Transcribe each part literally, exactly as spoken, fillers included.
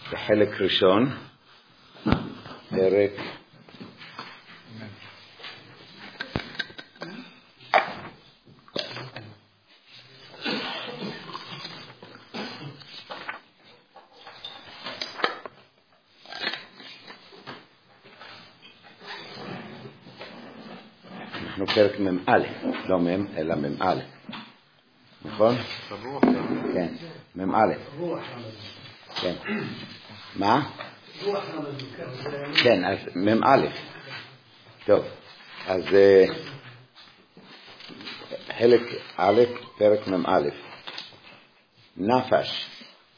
בחלק ראשון, פרק אנחנו פרק מ"א, לא מ"ם, אלא מ"א, נכון? כן, מ"א. כן. מה? כן, אז מ"א. טוב, אז חלק א', פרק מ"א. נפש.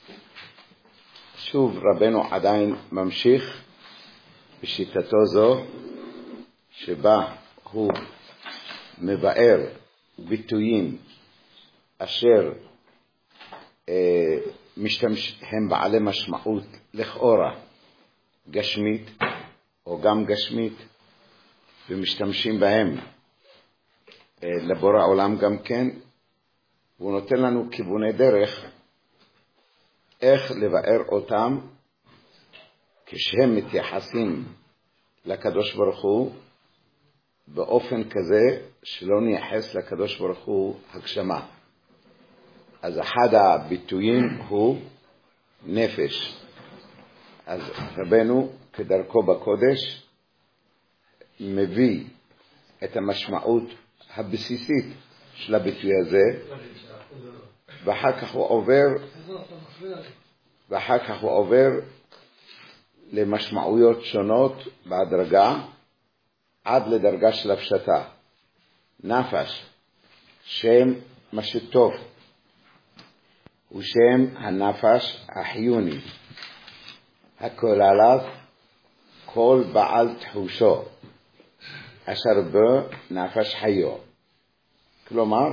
שוב רבנו עדיין ממשיך בשיטתו זו, שבה הוא מבאר ביטויים אשר אה, משתמש, הם בעלי משמעות לכאורה גשמית או גם גשמית, ומשתמשים בהם אה, לבורא עולם גם כן. והוא נותן לנו כיווני דרך איך לבאר אותם כשהם מתייחסים לקדוש ברוך הוא באופן כזה שלא נייחס לקדוש ברוך הוא הגשמה. אז אחד הביטויים הוא נפש. אז רבנו כדרכו בקודש מביא את המשמעות הבסיסית של הביטוי הזה, ואחר כך הוא עובר ואחר כך הוא עובר למשמעויות שונות בהדרגה עד לדרגה של הפשטה. נפש, שם משותף, הוא שם הנפש החיוני, הכוללת כל בעל תחושו, אשר בו נפש חיו. כלומר,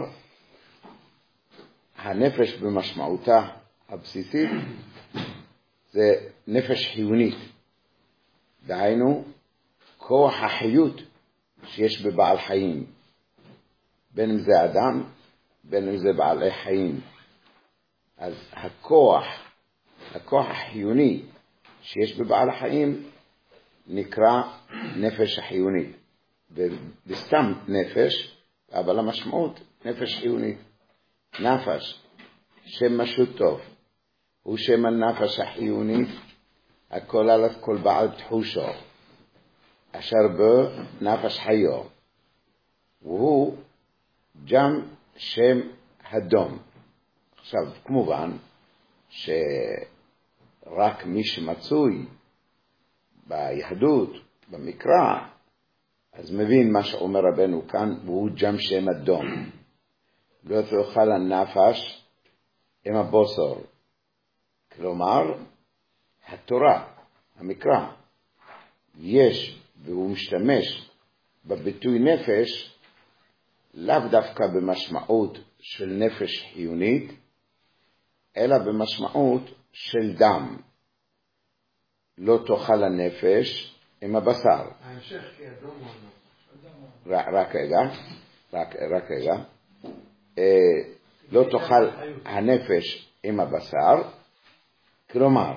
הנפש במשמעותה הבסיסית זה נפש חיונית, דהיינו כוח החיות שיש בבעל חיים, בין אם זה אדם, בין אם זה בעלי חיים. אז הכוח, הכוח החיוני שיש בבעל החיים נקרא נפש החיונית. וסתם נפש, אבל המשמעות נפש חיונית. נפש, שם משותף, הוא שם הנפש החיונית, הכולל את כל בעל תחושו, אשר בו נפש חיו, והוא גם שם הדום. עכשיו, כמובן שרק מי שמצוי ביהדות, במקרא, אז מבין מה שאומר רבנו כאן, והוא גם שם הדום. לא תאכל הנפש עם הבוסר. כלומר, התורה, המקרא, יש והוא משתמש בביטוי נפש לאו דווקא במשמעות של נפש חיונית, אלא במשמעות של דם. לא תאכל הנפש עם הבשר. ההמשך כאדום או לא? רק רגע, רק, רק רגע. אה, לא תאכל הנפש עם הבשר, כלומר,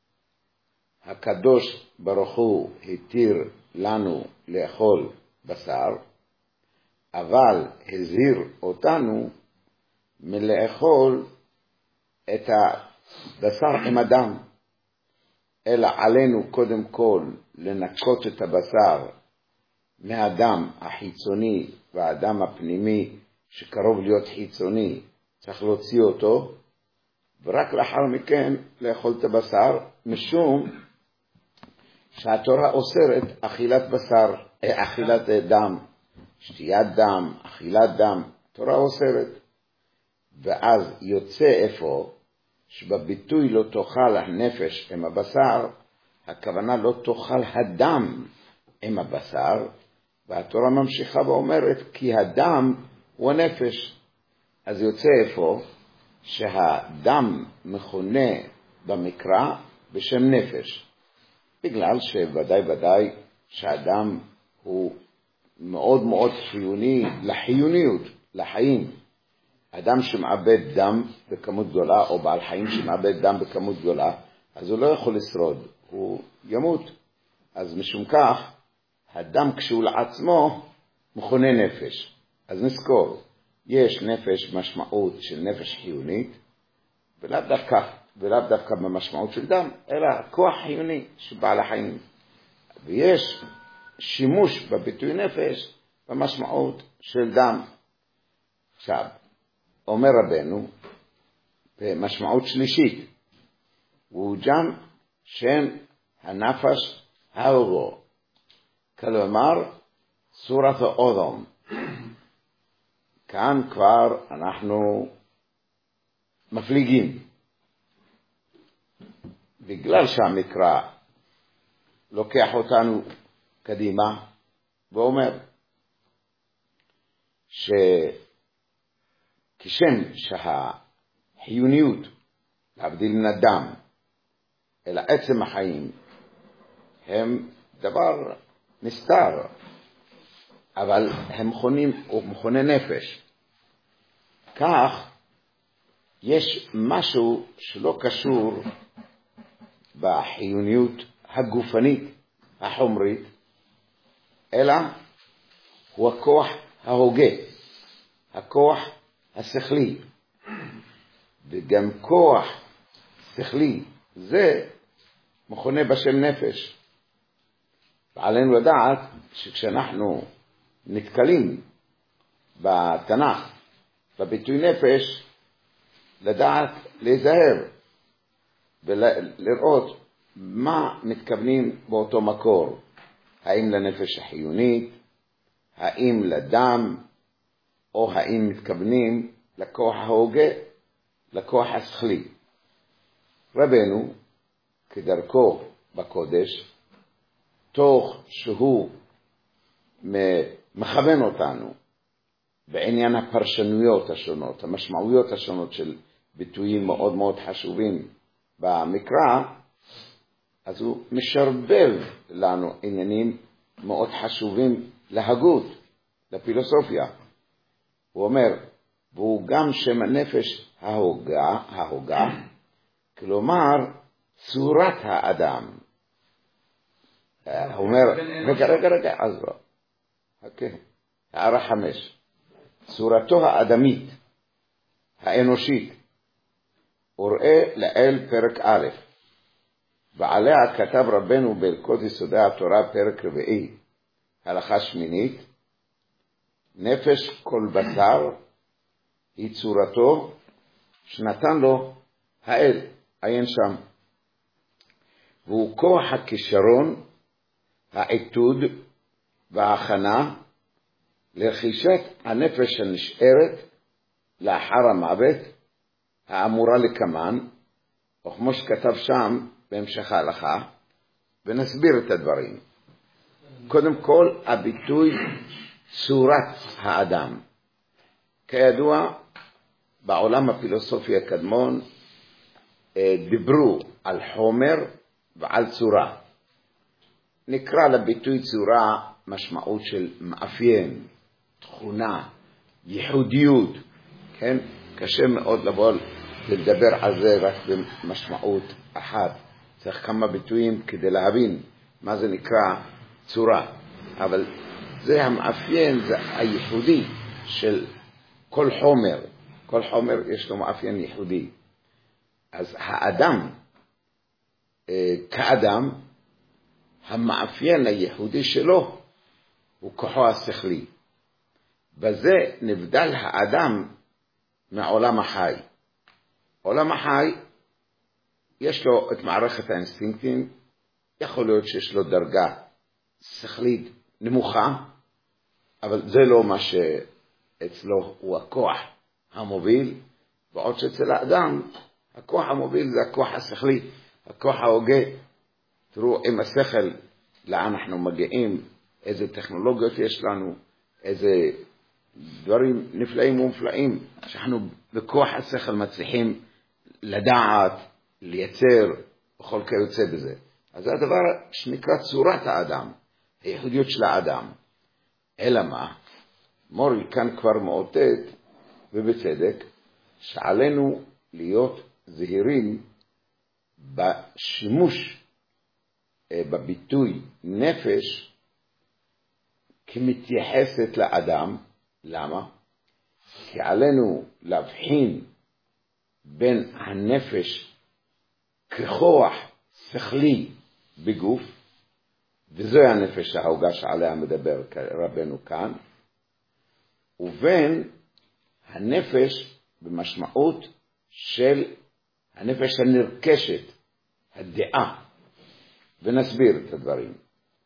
הקדוש ברוך הוא התיר לנו לאכול בשר, אבל הזהיר אותנו מלאכול את הבשר עם הדם. אלא עלינו קודם כל לנקות את הבשר מהדם החיצוני והדם הפנימי שקרוב להיות חיצוני, צריך להוציא אותו, ורק לאחר מכן לאכול את הבשר, משום שהתורה אוסרת אכילת בשר, אכילת דם, שתיית דם, אכילת דם, התורה אוסרת. ואז יוצא איפה שבביטוי לא תאכל הנפש עם הבשר, הכוונה לא תאכל הדם עם הבשר, והתורה ממשיכה ואומרת כי הדם הוא הנפש. אז יוצא איפה שהדם מכונה במקרא בשם נפש, בגלל שוודאי ודאי שהדם הוא מאוד מאוד חיוני לחיוניות, לחיים. אדם שמאבד דם בכמות גדולה, או בעל חיים שמאבד דם בכמות גדולה, אז הוא לא יכול לשרוד, הוא ימות. אז משום כך, הדם כשהוא לעצמו מכונה נפש. אז נזכור, יש נפש משמעות של נפש חיונית, ולאו דווקא, ולאו דווקא במשמעות של דם, אלא כוח חיוני של בעל החיים. ויש שימוש בביטוי נפש במשמעות של דם. עכשיו, אומר רבנו, במשמעות שלישית, הוא גם שם הנפש האורו, כלומר, צורת האודום. כאן כבר אנחנו מפליגים. בגלל שהמקרא לוקח אותנו קדימה, ואומר שכשם שהחיוניות להבדיל מן הדם אלא עצם החיים הם דבר נסתר, אבל הם מכונים או מכוני נפש. כך יש משהו שלא קשור בחיוניות הגופנית החומרית, אלא הוא הכוח ההוגה, הכוח השכלי. וגם כוח שכלי זה מכונה בשם נפש. ועלינו לדעת שכשאנחנו נתקלים בתנ"ך בביטוי נפש, לדעת להיזהר ולראות מה מתכוונים באותו מקור. האם לנפש החיונית, האם לדם, או האם מתכוונים לכוח ההוגה, לכוח השכלי. רבנו, כדרכו בקודש, תוך שהוא מכוון אותנו בעניין הפרשנויות השונות, המשמעויות השונות של ביטויים מאוד מאוד חשובים במקרא, אז הוא משרבל לנו עניינים מאוד חשובים להגות, לפילוסופיה. הוא אומר, והוא גם שם הנפש ההוגה, ההוגה, כלומר צורת האדם. הוא אומר, רגע, רגע, רגע, אז לא. אוקיי, הערה חמש. צורתו האדמית, האנושית, וראה לאל פרק א', ועליה כתב רבנו בהלכות יסודי התורה פרק רביעי, הלכה שמינית, נפש כל בשר היא צורתו שנתן לו האל, עיין שם. והוא כוח הכישרון, העיתוד וההכנה לרכישת הנפש הנשארת לאחר המוות, האמורה לקמן, או כמו שכתב שם בהמשך ההלכה, ונסביר את הדברים. קודם כל, הביטוי צורת האדם. כידוע, בעולם הפילוסופי הקדמון דיברו על חומר ועל צורה. נקרא לביטוי צורה משמעות של מאפיין, תכונה, ייחודיות. כן? קשה מאוד לבוא לדבר על זה רק במשמעות אחת. צריך כמה ביטויים כדי להבין מה זה נקרא צורה. אבל זה המאפיין, זה הייחודי של כל חומר. כל חומר יש לו מאפיין ייחודי. אז האדם, כאדם, המאפיין הייחודי שלו הוא כוחו השכלי. בזה נבדל האדם מעולם החי. עולם החי יש לו את מערכת האינסטינקטים, יכול להיות שיש לו דרגה שכלית נמוכה, אבל זה לא מה שאצלו הוא הכוח המוביל, בעוד שאצל האדם הכוח המוביל זה הכוח השכלי, הכוח ההוגה. תראו עם השכל לאן אנחנו מגיעים, איזה טכנולוגיות יש לנו, איזה דברים נפלאים ומופלאים, שאנחנו בכוח השכל מצליחים לדעת, לייצר, בכל כיוצא בזה. אז זה הדבר שנקרא צורת האדם, הייחודיות של האדם. אלא מה? מורי כאן כבר מאותת, ובצדק, שעלינו להיות זהירים בשימוש בביטוי נפש כמתייחסת לאדם. למה? כי עלינו להבחין בין הנפש ככוח שכלי בגוף, וזוהי הנפש ההוגה שעליה מדבר רבנו כאן, ובין הנפש במשמעות של הנפש הנרכשת, הדעה. ונסביר את הדברים.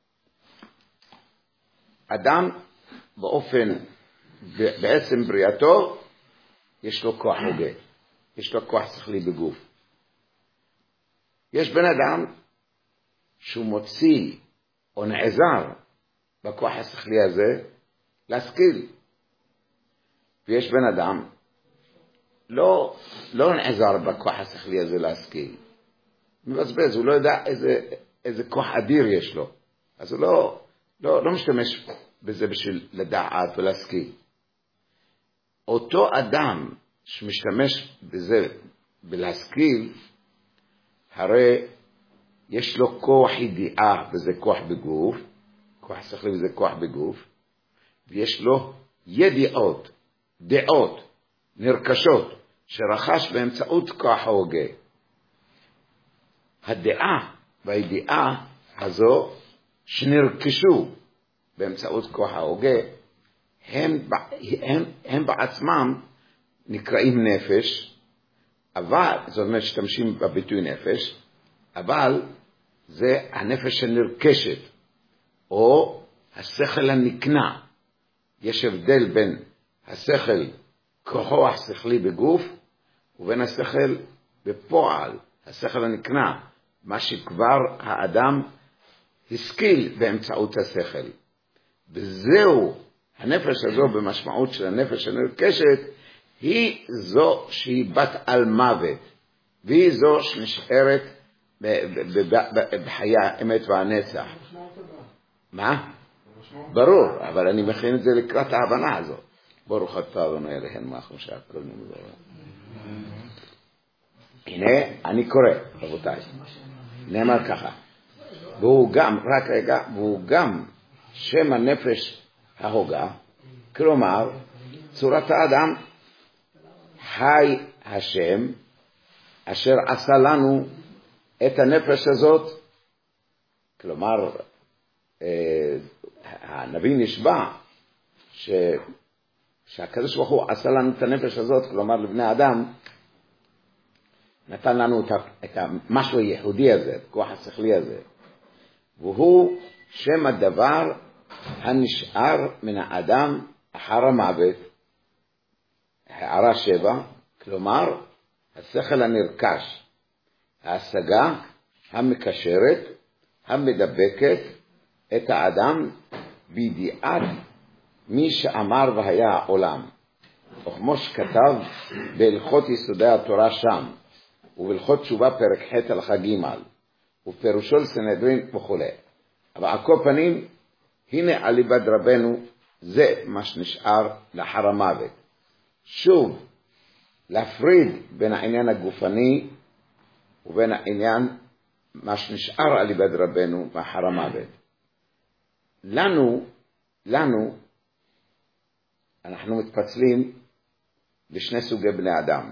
אדם באופן, בעצם בריאתו, יש לו כוח הוגה, יש לו כוח שכלי בגוף. יש בן אדם שהוא מוציא או נעזר בכוח השכלי הזה להשכיל. ויש בן אדם לא, לא נעזר בכוח השכלי הזה להשכיל. מבזבז, הוא לא יודע איזה, איזה כוח אדיר יש לו. אז הוא לא, לא, לא משתמש בזה בשביל לדעת ולהשכיל. אותו אדם שמשתמש בזה בלהשכיל, הרי יש לו כוח ידיעה וזה כוח בגוף, כוח שכלי וזה כוח בגוף, ויש לו ידיעות, דעות, נרכשות, שרכש באמצעות כוח ההוגה. הדעה והידיעה הזו שנרכשו באמצעות כוח ההוגה, הם, הם, הם בעצמם נקראים נפש, אבל, זאת אומרת שתמשים בביטוי נפש, אבל זה הנפש הנרכשת, או השכל הנקנה. יש הבדל בין השכל ככוח שכלי בגוף, ובין השכל בפועל, השכל הנקנה, מה שכבר האדם השכיל באמצעות השכל. וזהו, הנפש הזו במשמעות של הנפש הנרכשת, היא זו שהיא בת על מוות, והיא זו שנשארת בחיי האמת והנצח. מה? ברור, אבל אני מכין את זה לקראת ההבנה הזו. ברוך אתה אדוני אלוהינו מלך שהכל נברא. הנה אני קורא, רבותיי. נאמר ככה. והוא גם, רק רגע, והוא גם שם הנפש ההוגה, כלומר, צורת האדם, חי השם, אשר עשה לנו את הנפש הזאת, כלומר, אה, הנביא נשבע, ש, שהקדוש ברוך הוא עשה לנו את הנפש הזאת, כלומר לבני אדם, נתן לנו את, את המשהו הייחודי הזה, את כוח השכלי הזה, והוא שם הדבר הנשאר מן האדם אחר המוות, הערה שבע, כלומר, השכל הנרכש, ההשגה המקשרת, המדבקת את האדם בידיעת מי שאמר והיה העולם. וכמו שכתב בהלכות יסודי התורה שם, ובהלכות תשובה פרק ח' הלכה ג', ופירושו לסנהדרין וכו'. אבל על כל פנים, הנה על ליבד רבנו, זה מה שנשאר לאחר המוות. שוב, להפריד בין העניין הגופני ובין העניין מה שנשאר על ליבד רבנו לאחר המוות. לנו, לנו, אנחנו מתפצלים לשני סוגי בני אדם.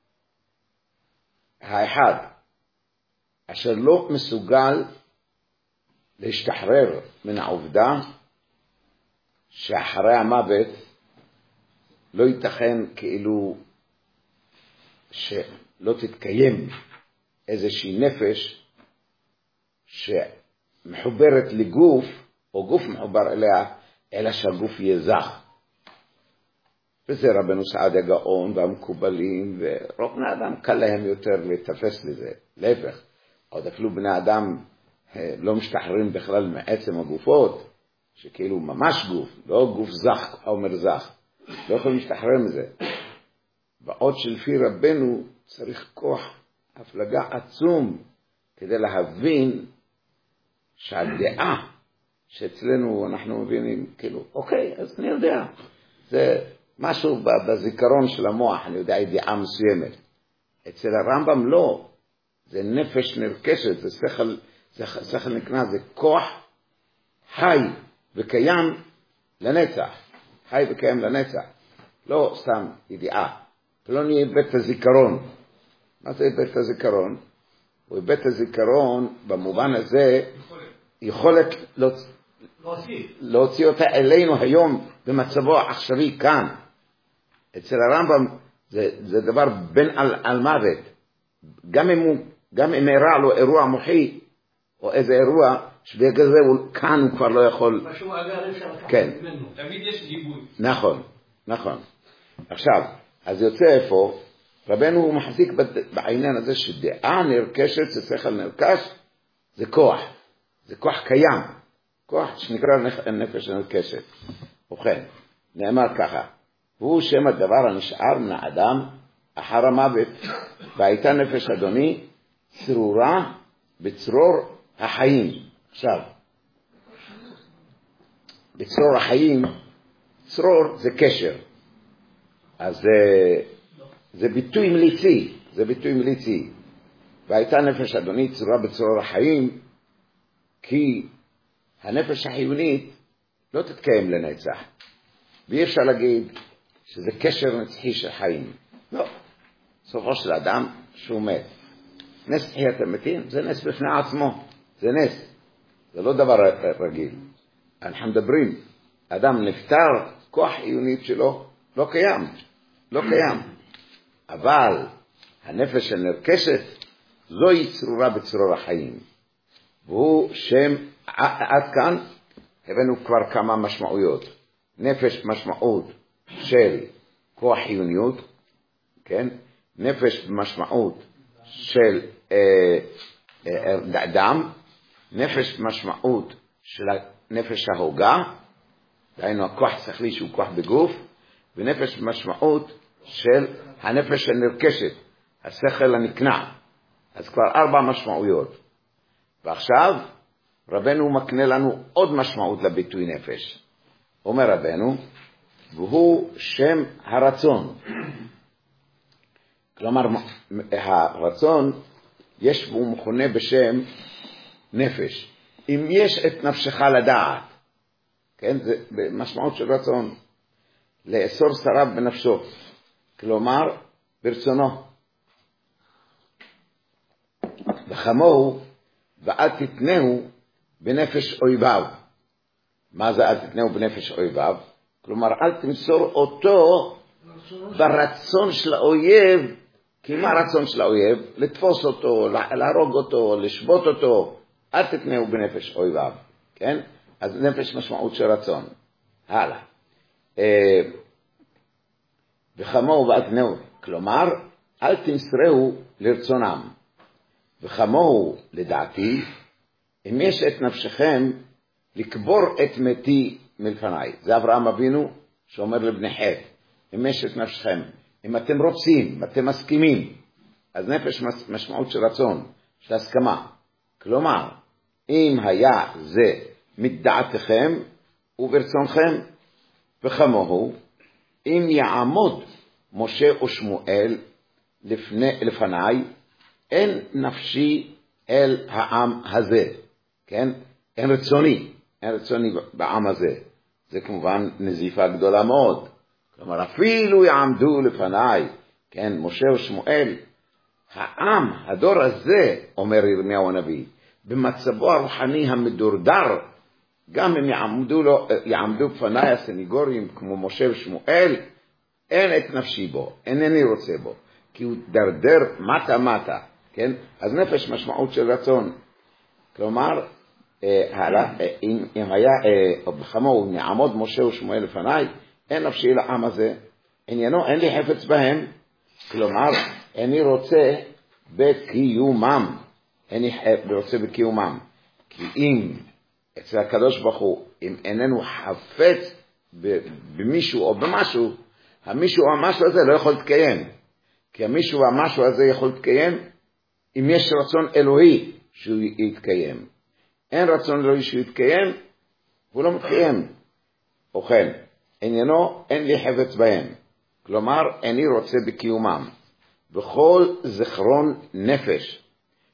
האחד, אשר לא מסוגל להשתחרר מן העובדה שאחרי המוות לא ייתכן כאילו שלא תתקיים איזושהי נפש שמחוברת לגוף, או גוף מחובר אליה, אלא שהגוף יהיה זך. וזה רבנו סעדיה גאון והמקובלים, ורוב בני אדם קל להם יותר לתפס לזה. להפך, עוד אפילו בני אדם לא משתחררים בכלל מעצם הגופות, שכאילו ממש גוף, לא גוף זך או מרזך, לא יכולים להשתחרר מזה. בעוד שלפי רבנו צריך כוח הפלגה עצום כדי להבין שהדעה שאצלנו אנחנו מבינים, כאילו, אוקיי, אז אני יודע, זה משהו בזיכרון של המוח, אני יודע, ידיעה מסוימת. אצל הרמב"ם לא. זה נפש נרכשת, זה שכל, זה שכל נקנה, זה כוח חי וקיים לנצח, חי וקיים לנצח, לא סתם ידיעה. פלוני איבד את הזיכרון. מה זה איבד את הזיכרון? הוא איבד את הזיכרון במובן הזה, יכולת להוציא, להוציא אותה אלינו היום במצבו העכשווי כאן. אצל הרמב"ם זה, זה דבר בין על, על מוות. גם אם הוא, גם אם אירע לו אירוע מוחי, או איזה אירוע, שבגלל זה הוא, כאן הוא כבר לא יכול. משהו אגר אפשר לקחת כן. ממנו. תמיד יש גיבוי. נכון, נכון. עכשיו, אז יוצא איפה, רבנו הוא מחזיק בעניין הזה שדעה נרכשת, זה שכל נרכש, זה כוח. זה כוח קיים. כוח שנקרא נפש נרכשת. ובכן, נאמר ככה, הוא שם הדבר הנשאר מן האדם אחר המוות, והייתה נפש אדוני צרורה בצרור החיים. עכשיו, בצרור החיים, צרור זה קשר. אז זה, זה ביטוי מליצי, זה ביטוי מליצי. והייתה נפש אדוני צרורה בצרור החיים, כי הנפש החיונית לא תתקיים לנצח. ואי אפשר להגיד שזה קשר נצחי של חיים. לא. סופו של אדם שהוא מת. נס תחיית המתים זה נס בפני עצמו. זה נס. זה לא דבר רגיל. אנחנו מדברים, אדם נפטר, כוח חיונית שלו לא קיים. לא קיים. אבל הנפש הנרכשת זוהי צרורה בצרור החיים. והוא שם, עד כאן הבאנו כבר כמה משמעויות. נפש משמעות של כוח חיוניות, כן? נפש משמעות של אה, אה, דם, נפש משמעות של נפש ההוגה, דהיינו הכוח שכלי שהוא כוח בגוף, ונפש משמעות של הנפש הנרכשת, השכל הנקנע. אז כבר ארבע משמעויות. ועכשיו רבנו מקנה לנו עוד משמעות לביטוי נפש. אומר רבנו, והוא שם הרצון. כלומר, הרצון יש והוא מכונה בשם נפש. אם יש את נפשך לדעת, כן, זה משמעות של רצון, לאסור שריו בנפשו, כלומר ברצונו. וחמוהו ואל תתנהו בנפש אויביו. מה זה אל תתנהו בנפש אויביו? כלומר, אל תמסור אותו ברצון של האויב. כי מה הרצון של האויב? לתפוס אותו, להרוג אותו, לשבות אותו. אל תתנהו בנפש אויביו. כן? אז נפש משמעות של רצון. הלאה. וחמוהו ואל תתנהו. כלומר, אל תמסרהו לרצונם. וחמוהו, לדעתי, אם יש את נפשכם, לקבור את מתי מלפניי. זה אברהם אבינו שאומר לבני חת, אם יש את נפשכם, אם אתם רוצים, אם אתם מסכימים, אז נפש משמעות של רצון, של הסכמה. כלומר, אם היה זה מדעתכם וברצונכם, וחמוהו, אם יעמוד משה ושמואל לפני, לפניי, אין נפשי אל העם הזה, כן? אין רצוני, אין רצוני בעם הזה. זה כמובן נזיפה גדולה מאוד. כלומר, אפילו יעמדו לפניי, כן, משה ושמואל, העם, הדור הזה, אומר ירמיהו הנביא, במצבו הרוחני המדורדר, גם אם יעמדו, לו, יעמדו בפניי הסניגורים כמו משה ושמואל, אין את נפשי בו, אינני רוצה בו, כי הוא דרדר מטה מטה, כן? אז נפש משמעות של רצון. כלומר, אה, אם, אם היה, אה, בחמו, אם יעמוד משה ושמואל לפניי, אין נפשי לעם הזה, עניינו, אין לי חפץ בהם, כלומר, איני רוצה בקיומם, איני רוצה בקיומם, כי אם אצל הקדוש ברוך הוא, אם איננו חפץ במישהו או במשהו, המישהו או המשהו הזה לא יכול להתקיים, כי המישהו או המשהו הזה יכול להתקיים, אם יש רצון אלוהי שהוא יתקיים. אין רצון אלוהי שהוא יתקיים, הוא לא מתקיים. ובכן, עניינו, אין לי חפץ בהם. כלומר, איני רוצה בקיומם. בכל זכרון נפש,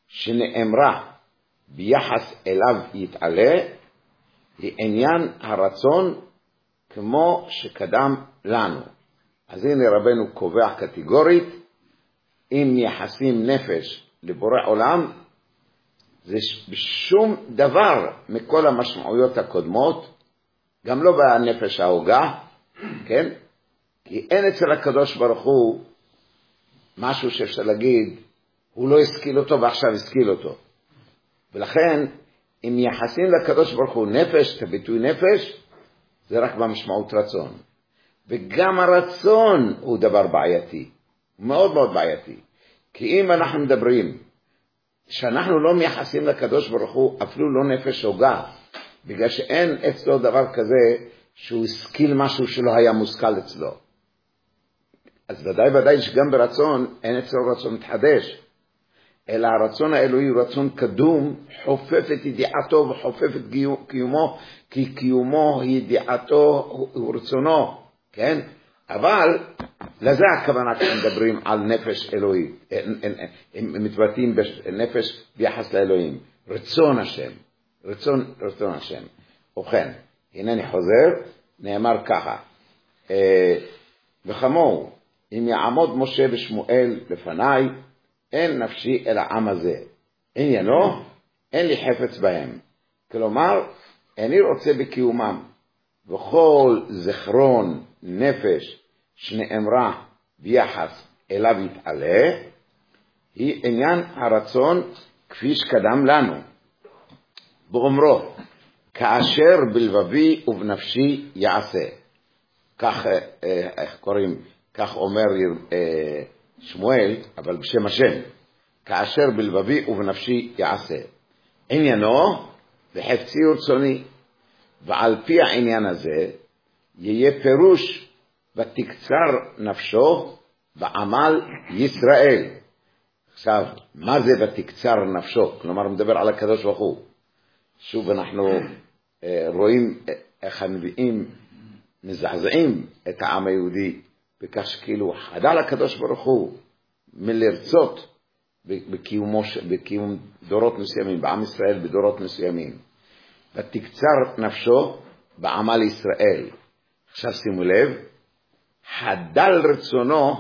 שנאמרה ביחס אליו יתעלה, היא עניין הרצון כמו שקדם לנו. אז הנה רבנו קובע קטגורית, אם מייחסים נפש לבורא עולם, זה בשום דבר מכל המשמעויות הקודמות, גם לא בנפש ההוגה, כן? כי אין אצל הקדוש ברוך הוא משהו שאפשר להגיד, הוא לא השכיל אותו ועכשיו השכיל אותו. ולכן, אם מייחסים לקדוש ברוך הוא נפש, את הביטוי נפש, זה רק במשמעות רצון. וגם הרצון הוא דבר בעייתי, מאוד מאוד בעייתי. כי אם אנחנו מדברים, שאנחנו לא מייחסים לקדוש ברוך הוא אפילו לא נפש הוגה, בגלל שאין אצלו דבר כזה שהוא השכיל משהו שלא היה מושכל אצלו. אז ודאי ודאי שגם ברצון אין אצלו רצון מתחדש, אלא הרצון האלוהי הוא רצון קדום, חופף את ידיעתו וחופף את קיומו, כי קיומו ידיעתו הוא רצונו, כן? אבל לזה הכוונה כשמדברים על נפש אלוהי, הם מתבטאים בנפש ביחס לאלוהים, רצון השם, רצון, רצון השם. ובכן, הנה אני חוזר, נאמר ככה, וכמו, אם יעמוד משה ושמואל לפניי, אין נפשי אל העם הזה. עניינו, אין לי חפץ בהם. כלומר, איני רוצה בקיומם. וכל זכרון נפש שנאמרה ביחס אליו יתעלה, היא עניין הרצון כפי שקדם לנו. באומרו, כאשר בלבבי ובנפשי יעשה. כך, איך קוראים, כך אומר שמואל, אבל בשם השם, כאשר בלבבי ובנפשי יעשה. עניינו וחפצי ורצוני, ועל פי העניין הזה יהיה פירוש ותקצר נפשו בעמל ישראל. עכשיו, מה זה ותקצר נפשו? כלומר, מדבר על הקדוש ברוך הוא. שוב, אנחנו אה, רואים איך הנביאים מזעזעים את העם היהודי, בכך שכאילו חדל הקדוש ברוך הוא מלרצות בקיומו, בקיום דורות מסוימים, בעם ישראל בדורות מסוימים. ותקצר נפשו בעמל ישראל. עכשיו שימו לב, חדל רצונו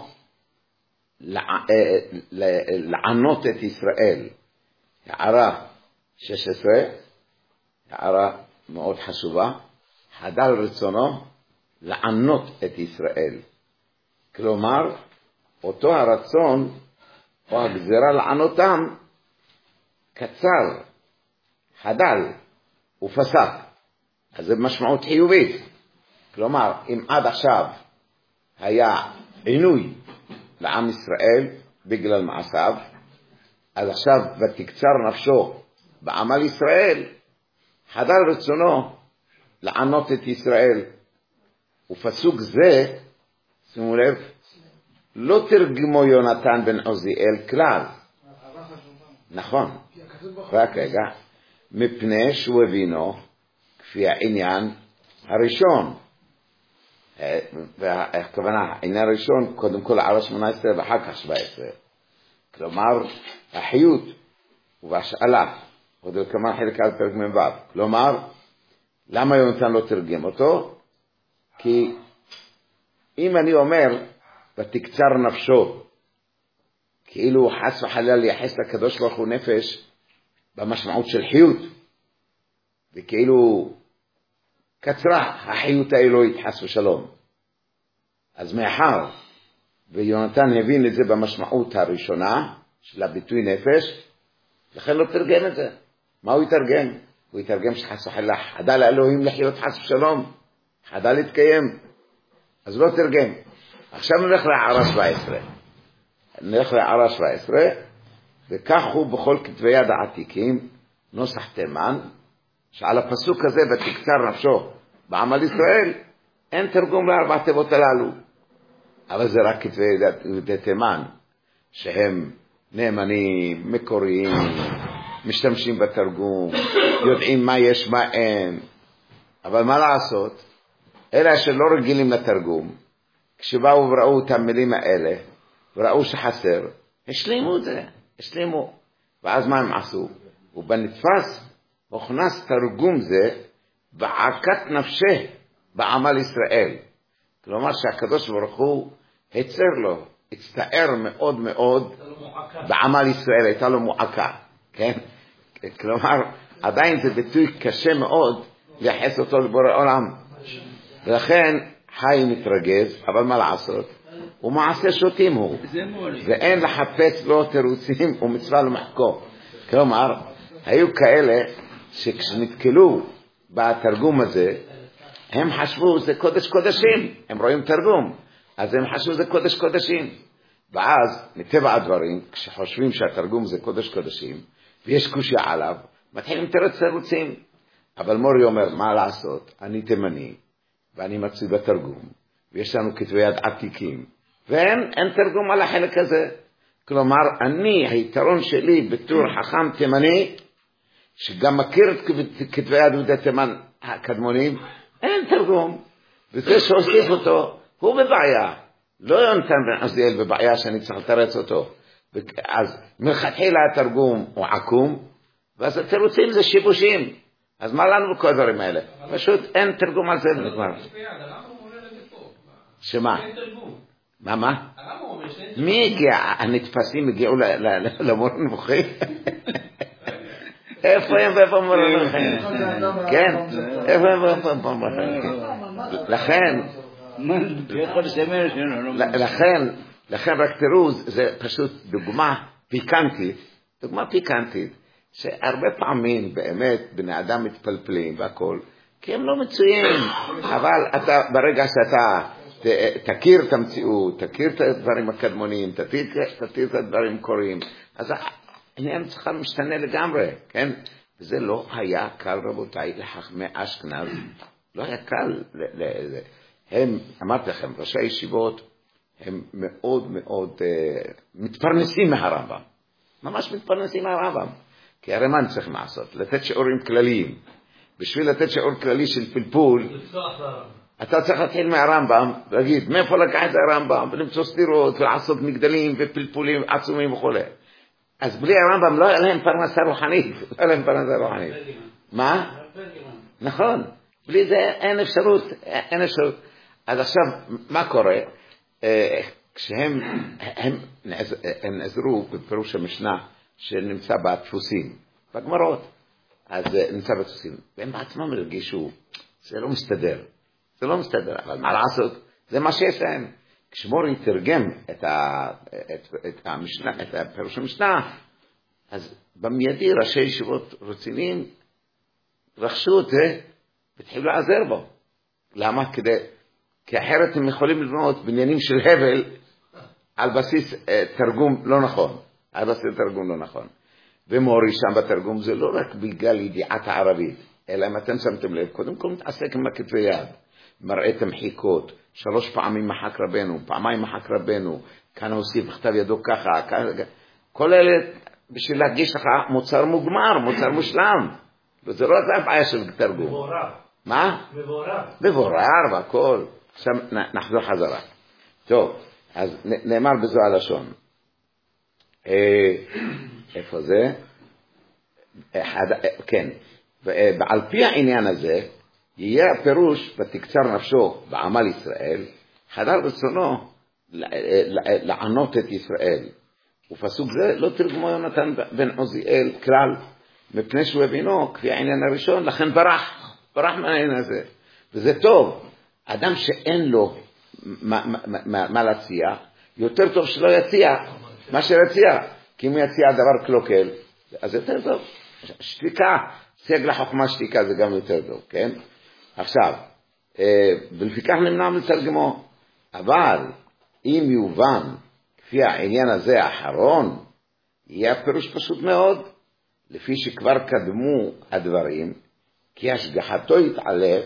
לענות את ישראל. הערה שש עשרה, הערה מאוד חשובה, חדל רצונו לענות את ישראל. כלומר, אותו הרצון או הגזירה לענותם קצר, חדל ופסק. אז זה משמעות חיובית. כלומר, אם עד עכשיו היה עינוי לעם ישראל בגלל מעשיו, אז עכשיו ותקצר נפשו בעמל ישראל, חדל רצונו לענות את ישראל. ופסוק זה, שימו לב, לא תרגמו יונתן בן עוזיאל כלל. נכון, רק רגע, מפני שהוא הבינו כפי העניין הראשון. והכוונה, העניין הראשון, קודם כל הערה שמונה עשרה ואחר כך שבע עשרה. כלומר, החיות ובהשאלה, עוד כמה חלק על פרק מבב. כלומר, למה יונתן לא תרגם אותו? כי אם אני אומר, ותקצר נפשו, כאילו חס וחלילה לייחס לקדוש ברוך הוא נפש במשמעות של חיות, וכאילו קצרה החיות האלוהית חס ושלום. אז מאחר ויונתן הבין את זה במשמעות הראשונה של הביטוי נפש, לכן לא תרגם את זה. מה הוא יתרגם? הוא יתרגם שחס וחלילה חדל האלוהים לחיות חס ושלום, חדל להתקיים, אז לא תרגם. עכשיו נלך להערה שבע עשרה. נלך להערה שבע עשרה, וכך הוא בכל כתבי יד העתיקים, נוסח תימן, שעל הפסוק הזה ותקצר נפשו בעמל ישראל, אין תרגום לארבע תיבות הללו. אבל זה רק כתבי יד תימן, שהם נאמנים, מקוריים, משתמשים בתרגום, יודעים מה יש מה אין. אבל מה לעשות? אלה שלא רגילים לתרגום, כשבאו וראו את המילים האלה, וראו שחסר, השלימו את זה, השלימו. ואז מה הם עשו? ובנתפס הוכנס תרגום זה בעקת נפשה בעמל ישראל. כלומר שהקדוש ברוך הוא הצר לו, הצטער מאוד מאוד בעמל ישראל, הייתה לו מועקה, כן? כלומר, עדיין זה ביטוי קשה מאוד לייחס אותו לבורא עולם. ולכן חי מתרגז, אבל מה לעשות? הוא מעשה שוטים הוא, ואין לחפש לו תירוצים ומצווה למחקו. כלומר, היו כאלה שכשנתקלו בתרגום הזה, הם חשבו זה קודש קודשים, הם רואים תרגום, אז הם חשבו זה קודש קודשים. ואז, מטבע הדברים, כשחושבים שהתרגום זה קודש קודשים, ויש קושיה עליו, מתחילים תירוץ תירוצים. אבל מורי אומר, מה לעשות? אני תימני, ואני מצוי בתרגום, ויש לנו כתבי יד עתיקים, ואין אין תרגום על החלק הזה. כלומר, אני, היתרון שלי בתור חכם תימני, שגם מכיר את כתבי יד תימן הקדמונים, אין תרגום. וזה שהוסיף אותו, הוא בבעיה. לא יונתן בן עזיאל בבעיה שאני צריך לתרץ אותו. אז מלכתחילה התרגום הוא עקום, ואז התירוצים זה שיבושים. אז מה לנו בכל הדברים האלה? פשוט אין תרגום על זה נגמר. שמה? מה מה? מי הגיע? הנתפסים הגיעו למורה נבוכי? איפה הם ואיפה מורה נבוכי? כן? איפה הם ואיפה מורה נבוכי? לכן, לכן, לכן רק תירוז זה פשוט דוגמה פיקנטית, דוגמה פיקנטית, שהרבה פעמים באמת בני אדם מתפלפלים והכל, כי הם לא מצויים, אבל אתה, ברגע שאתה תכיר את המציאות, תכיר את הדברים הקדמוניים, תכיר את הדברים קוראים, אז העניין שלך משתנה לגמרי, כן? וזה לא היה קל רבותיי לחכמי אשכנז, לא היה קל, הם, אמרתי לכם, ראשי הישיבות, הם מאוד מאוד uh, מתפרנסים מהרמב"ם, ממש מתפרנסים מהרמב"ם, כי הרי מה צריכים לעשות? לתת שיעורים כלליים. בשביל לתת שיעור כללי של פלפול, אתה צריך להתחיל מהרמב"ם, להגיד, מאיפה לקח את הרמב"ם, ולמצוא סתירות, ולעשות מגדלים, ופלפולים עצומים וכו'. אז בלי הרמב"ם לא היה להם פרנסה רוחנית, לא היה להם פרנסה רוחנית. מה? נכון. בלי זה אין אפשרות, אין אפשרות. אז עכשיו, מה קורה? כשהם הם, הם נעזרו בפירוש המשנה, שנמצא בדפוסים, בגמרות, אז נמצא בדפוסים, והם בעצמם הרגישו, זה לא מסתדר, זה לא מסתדר, אבל מה לעשות? זה מה שיש להם. כשמורי תרגם את, ה, את, את, המשנה, את הפירוש המשנה, אז במיידי ראשי ישיבות רציניים רכשו את זה, והתחילו לעזר בו. למה? כדי, כי אחרת הם יכולים לבנות בניינים של הבל, על בסיס תרגום לא נכון. על בסיס תרגום לא נכון. ומורי שם בתרגום זה לא רק בגלל ידיעת הערבית, אלא אם אתם שמתם לב, קודם כל מתעסק עם הכתבי יד, מראה תמחיקות, שלוש פעמים מחק רבנו, פעמיים מחק רבנו, כאן הוסיף בכתב ידו ככה, כאן, כל אלה בשביל להגיש לך מוצר מוגמר, מוצר מושלם. וזה לא רק הבעיה של תרגום. מבורר. מה? מבורר. מבורר והכל. עכשיו נחזור חזרה. טוב, אז נאמר בזו הלשון. איפה זה? כן. ועל פי העניין הזה, יהיה הפירוש בתקצר נפשו בעמל ישראל, חדר רצונו לענות את ישראל. ופסוק זה לא תרגמו יונתן בן עוזיאל כלל, מפני שהוא הבינו, כפי העניין הראשון, לכן ברח, ברח מהעניין הזה. וזה טוב. אדם שאין לו מה, מה, מה, מה להציע, יותר טוב שלא יציע מה שיציע, כי אם יציע דבר קלוקל, אז יותר טוב. שתיקה, סייג לחוכמה שתיקה זה גם יותר טוב, כן? עכשיו, ולפיכך נמנע לתרגמו, אבל אם יובן כפי העניין הזה האחרון, יהיה הפירוש פשוט מאוד, לפי שכבר קדמו הדברים, כי השגחתו יתעלה,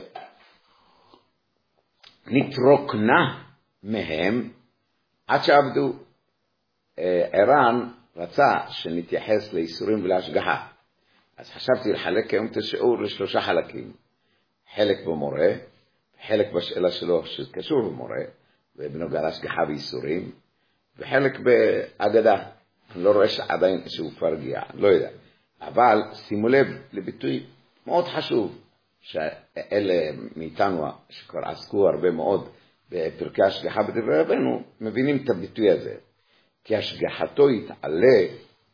נתרוקנה מהם עד שעבדו. ערן רצה שנתייחס לאיסורים ולהשגחה, אז חשבתי לחלק היום את השיעור לשלושה חלקים, חלק במורה, חלק בשאלה שלו שקשור במורה ובנוגע להשגחה ואיסורים, וחלק באגדה, אני לא רואה שעדיין שהוא פרגיע, לא יודע. אבל שימו לב לביטוי מאוד חשוב, שאלה מאיתנו שכבר עסקו הרבה מאוד בפרקי השגחה בדברי רבנו, מבינים את הביטוי הזה. כי השגחתו יתעלה,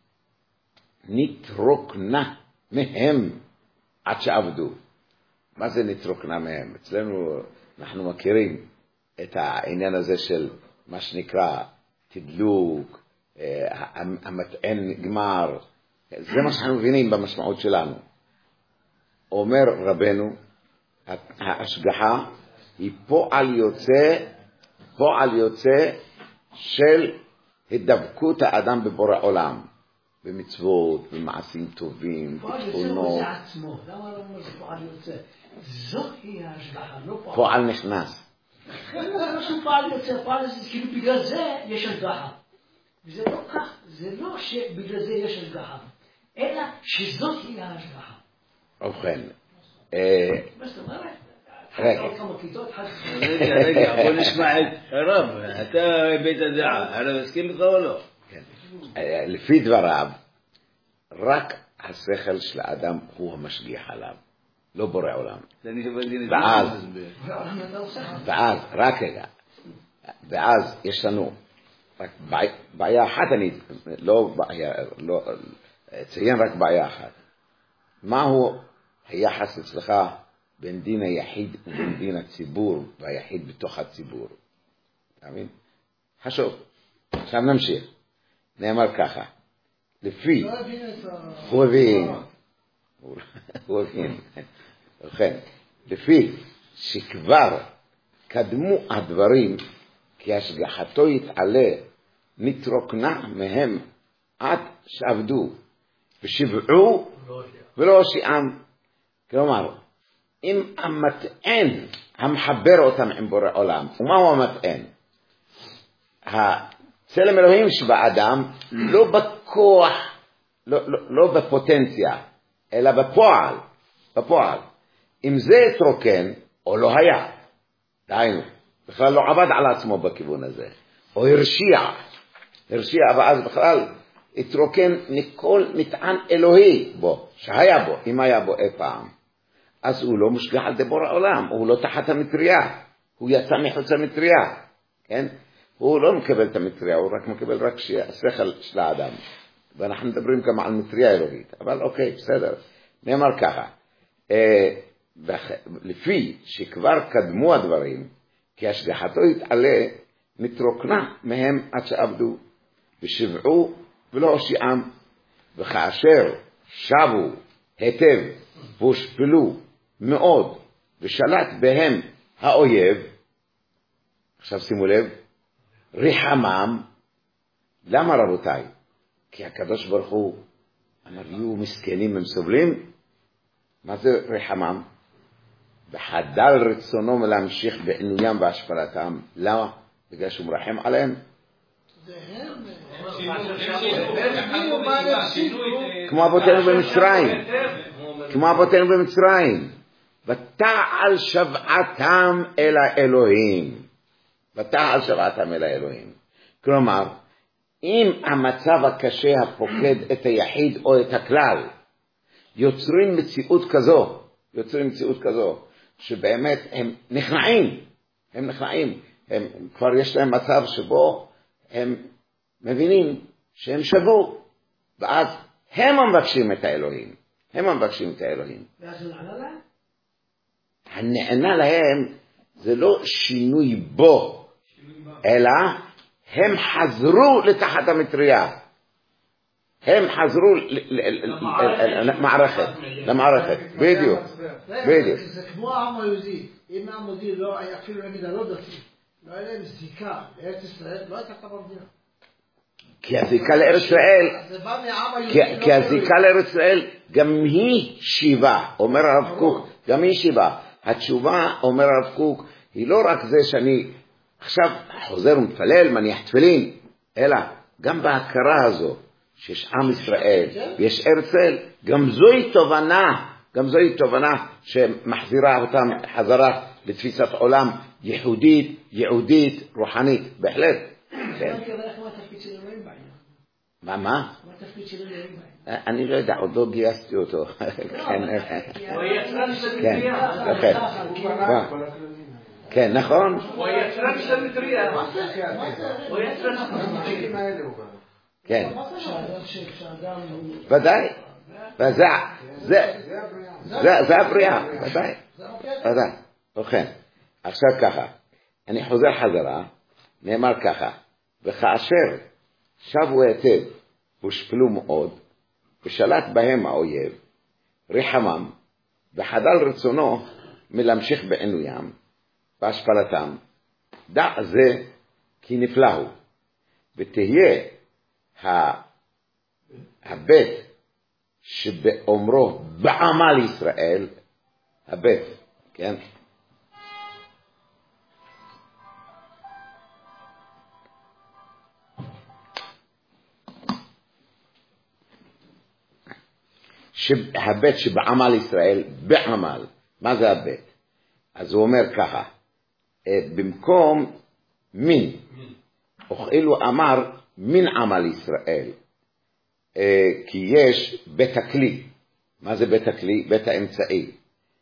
נתרוקנה מהם עד שעבדו. מה זה נתרוקנה מהם? אצלנו אנחנו מכירים את העניין הזה של מה שנקרא תדלוק, המטען נגמר, זה מה שאנחנו מבינים במשמעות שלנו. אומר רבנו, ההשגחה היא פועל יוצא, פועל יוצא של הדבקות האדם בבורא עולם, במצוות, במעשים טובים, פועל יוצא בתכונות. זה עצמו, למה לא אומר זה פועל יוצא? זאת היא ההשגחה, לא פועל. פועל נכנס. לא שהוא פועל יוצא, פועל יוצא, כאילו בגלל זה יש השגחה. וזה לא כך, זה לא שבגלל זה יש השגחה, אלא שזאת היא ההשגחה. ובכן, מה זאת אומרת? רגע. עוד כמה כיתות, חד רגע, רגע, בוא נשמע את הרב, אתה בית הדעה, הרב מסכים לך או לא? לפי דבריו, רק השכל של האדם הוא המשגיח עליו, לא בורא עולם. ואז, ואז, רק רגע, ואז יש לנו רק בעיה אחת, אני לא בעיה, לא, ציין רק בעיה אחת. מהו היחס אצלך בין דין היחיד ובין דין הציבור, והיחיד בתוך הציבור? אתה מבין? חשוב. עכשיו נמשיך. נאמר ככה, לפי, הוא הבין, הוא הבין, ובכן, לפי שכבר קדמו הדברים, כי השגחתו יתעלה, נתרוקנה מהם עד שעבדו, ושבעו ולא הושיעם. כלומר, אם המטען המחבר אותם עם בורא עולם, ומהו המטען? צלם אלוהים שבאדם לא בכוח, לא, לא, לא בפוטנציה, אלא בפועל, בפועל. אם זה התרוקן, או לא היה, דהיינו, בכלל לא עבד על עצמו בכיוון הזה, או הרשיע, הרשיע, ואז בכלל התרוקן מכל מטען אלוהי בו, שהיה בו, אם היה בו אי פעם. אז הוא לא משגח על דבר העולם, הוא לא תחת המטריה, הוא יצא מחוץ המטריה, כן? הוא לא מקבל את המטריה, הוא רק מקבל רק השכל של האדם. ואנחנו מדברים גם על מטריה אלוהית, אבל אוקיי, בסדר. נאמר ככה, אה, לפי שכבר קדמו הדברים, כי השגחתו יתעלה, נתרוקנה מהם עד שעבדו, ושבעו ולא הושיעם, וכאשר שבו היטב, והושפלו מאוד, ושלט בהם האויב, עכשיו שימו לב, ריחמם. למה רבותיי? כי הקדוש ברוך הוא אמר, יהיו מסכנים, הם סובלים. מה זה ריחמם? וחדל רצונו להמשיך בעינוים והשפלתם. למה? בגלל שהוא מרחם עליהם. כמו אבותינו במצרים, כמו אבותינו במצרים, ותעל שבעתם אל האלוהים, ותעל שבעתם אל האלוהים. כלומר, אם המצב הקשה הפוקד את היחיד או את הכלל, יוצרים מציאות כזו, יוצרים מציאות כזו, שבאמת הם נכנעים, הם נכנעים, הם כבר יש להם מצב שבו הם מבינים שהם שבו, ואז הם מבקשים את האלוהים, הם מבקשים את האלוהים. ואז הוא נענה להם? הנענה להם זה לא שינוי בו, אלא הם חזרו לתחת המטריה, הם חזרו למערכת, למערכת, בדיוק, בדיוק. זה כמו העם היהודי, אם העם היהודי לא היה אפילו נגיד הלא דתי, לא היה להם זיקה לארץ ישראל, לא הייתה קמה מדינה. כי הזיקה לארץ ישראל, כי הזיקה לארץ ישראל גם היא שיבה, אומר הרב קוק, גם היא שיבה. התשובה, אומר הרב קוק, היא לא רק זה שאני עכשיו חוזר ומתפלל, מניח תפילין, אלא גם בהכרה הזו, שיש עם ישראל ויש ארץ ישראל, גם זוהי תובנה, גם זוהי תובנה שמחזירה אותם חזרה לתפיסת עולם ייחודית, ייעודית, רוחנית, בהחלט. איך מה התפקיד של אלוהים בעניין? מה, מה? מה התפקיד של אלוהים? אני לא יודע, עוד לא גייסתי אותו. כן, הוא היצרן של כן, המטריה. יפה. כן, נכון? הוא היצרן של המטריה. הוא היצרן של המטריה. כן, שאדם שאדם הוא... ודאי. וזה, זה, זה, זה הבריאה, ודאי. ודאי. ובכן, עכשיו ככה, אני חוזר חזרה, נאמר ככה, וכאשר שבו היטב והושפלו מאוד, ושלט בהם האויב, ריחמם, וחדל רצונו מלהמשיך בעינוים, בהשפלתם, דע זה כי נפלאו, ותהיה הבית שבאומרו בעמל ישראל, הבית, כן? הבית שבעמל ישראל, בעמל, מה זה הבית? אז הוא אומר ככה, במקום מין, אילו אמר מין עמל ישראל, כי יש בית הכלי. מה זה בית הכלי? בית האמצעי.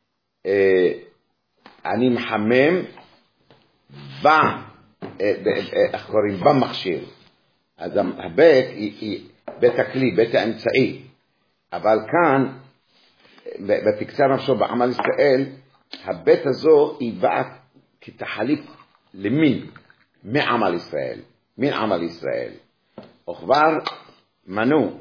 אני מחמם ב, איך קוראים? במכשיר. אז הבית היא בית הכלי, בית האמצעי. אבל כאן, בתקצר נפשו בעמל ישראל, הבית הזו היא באה כתחליף למין, מעמל ישראל, מין עמל ישראל. וכבר מנו,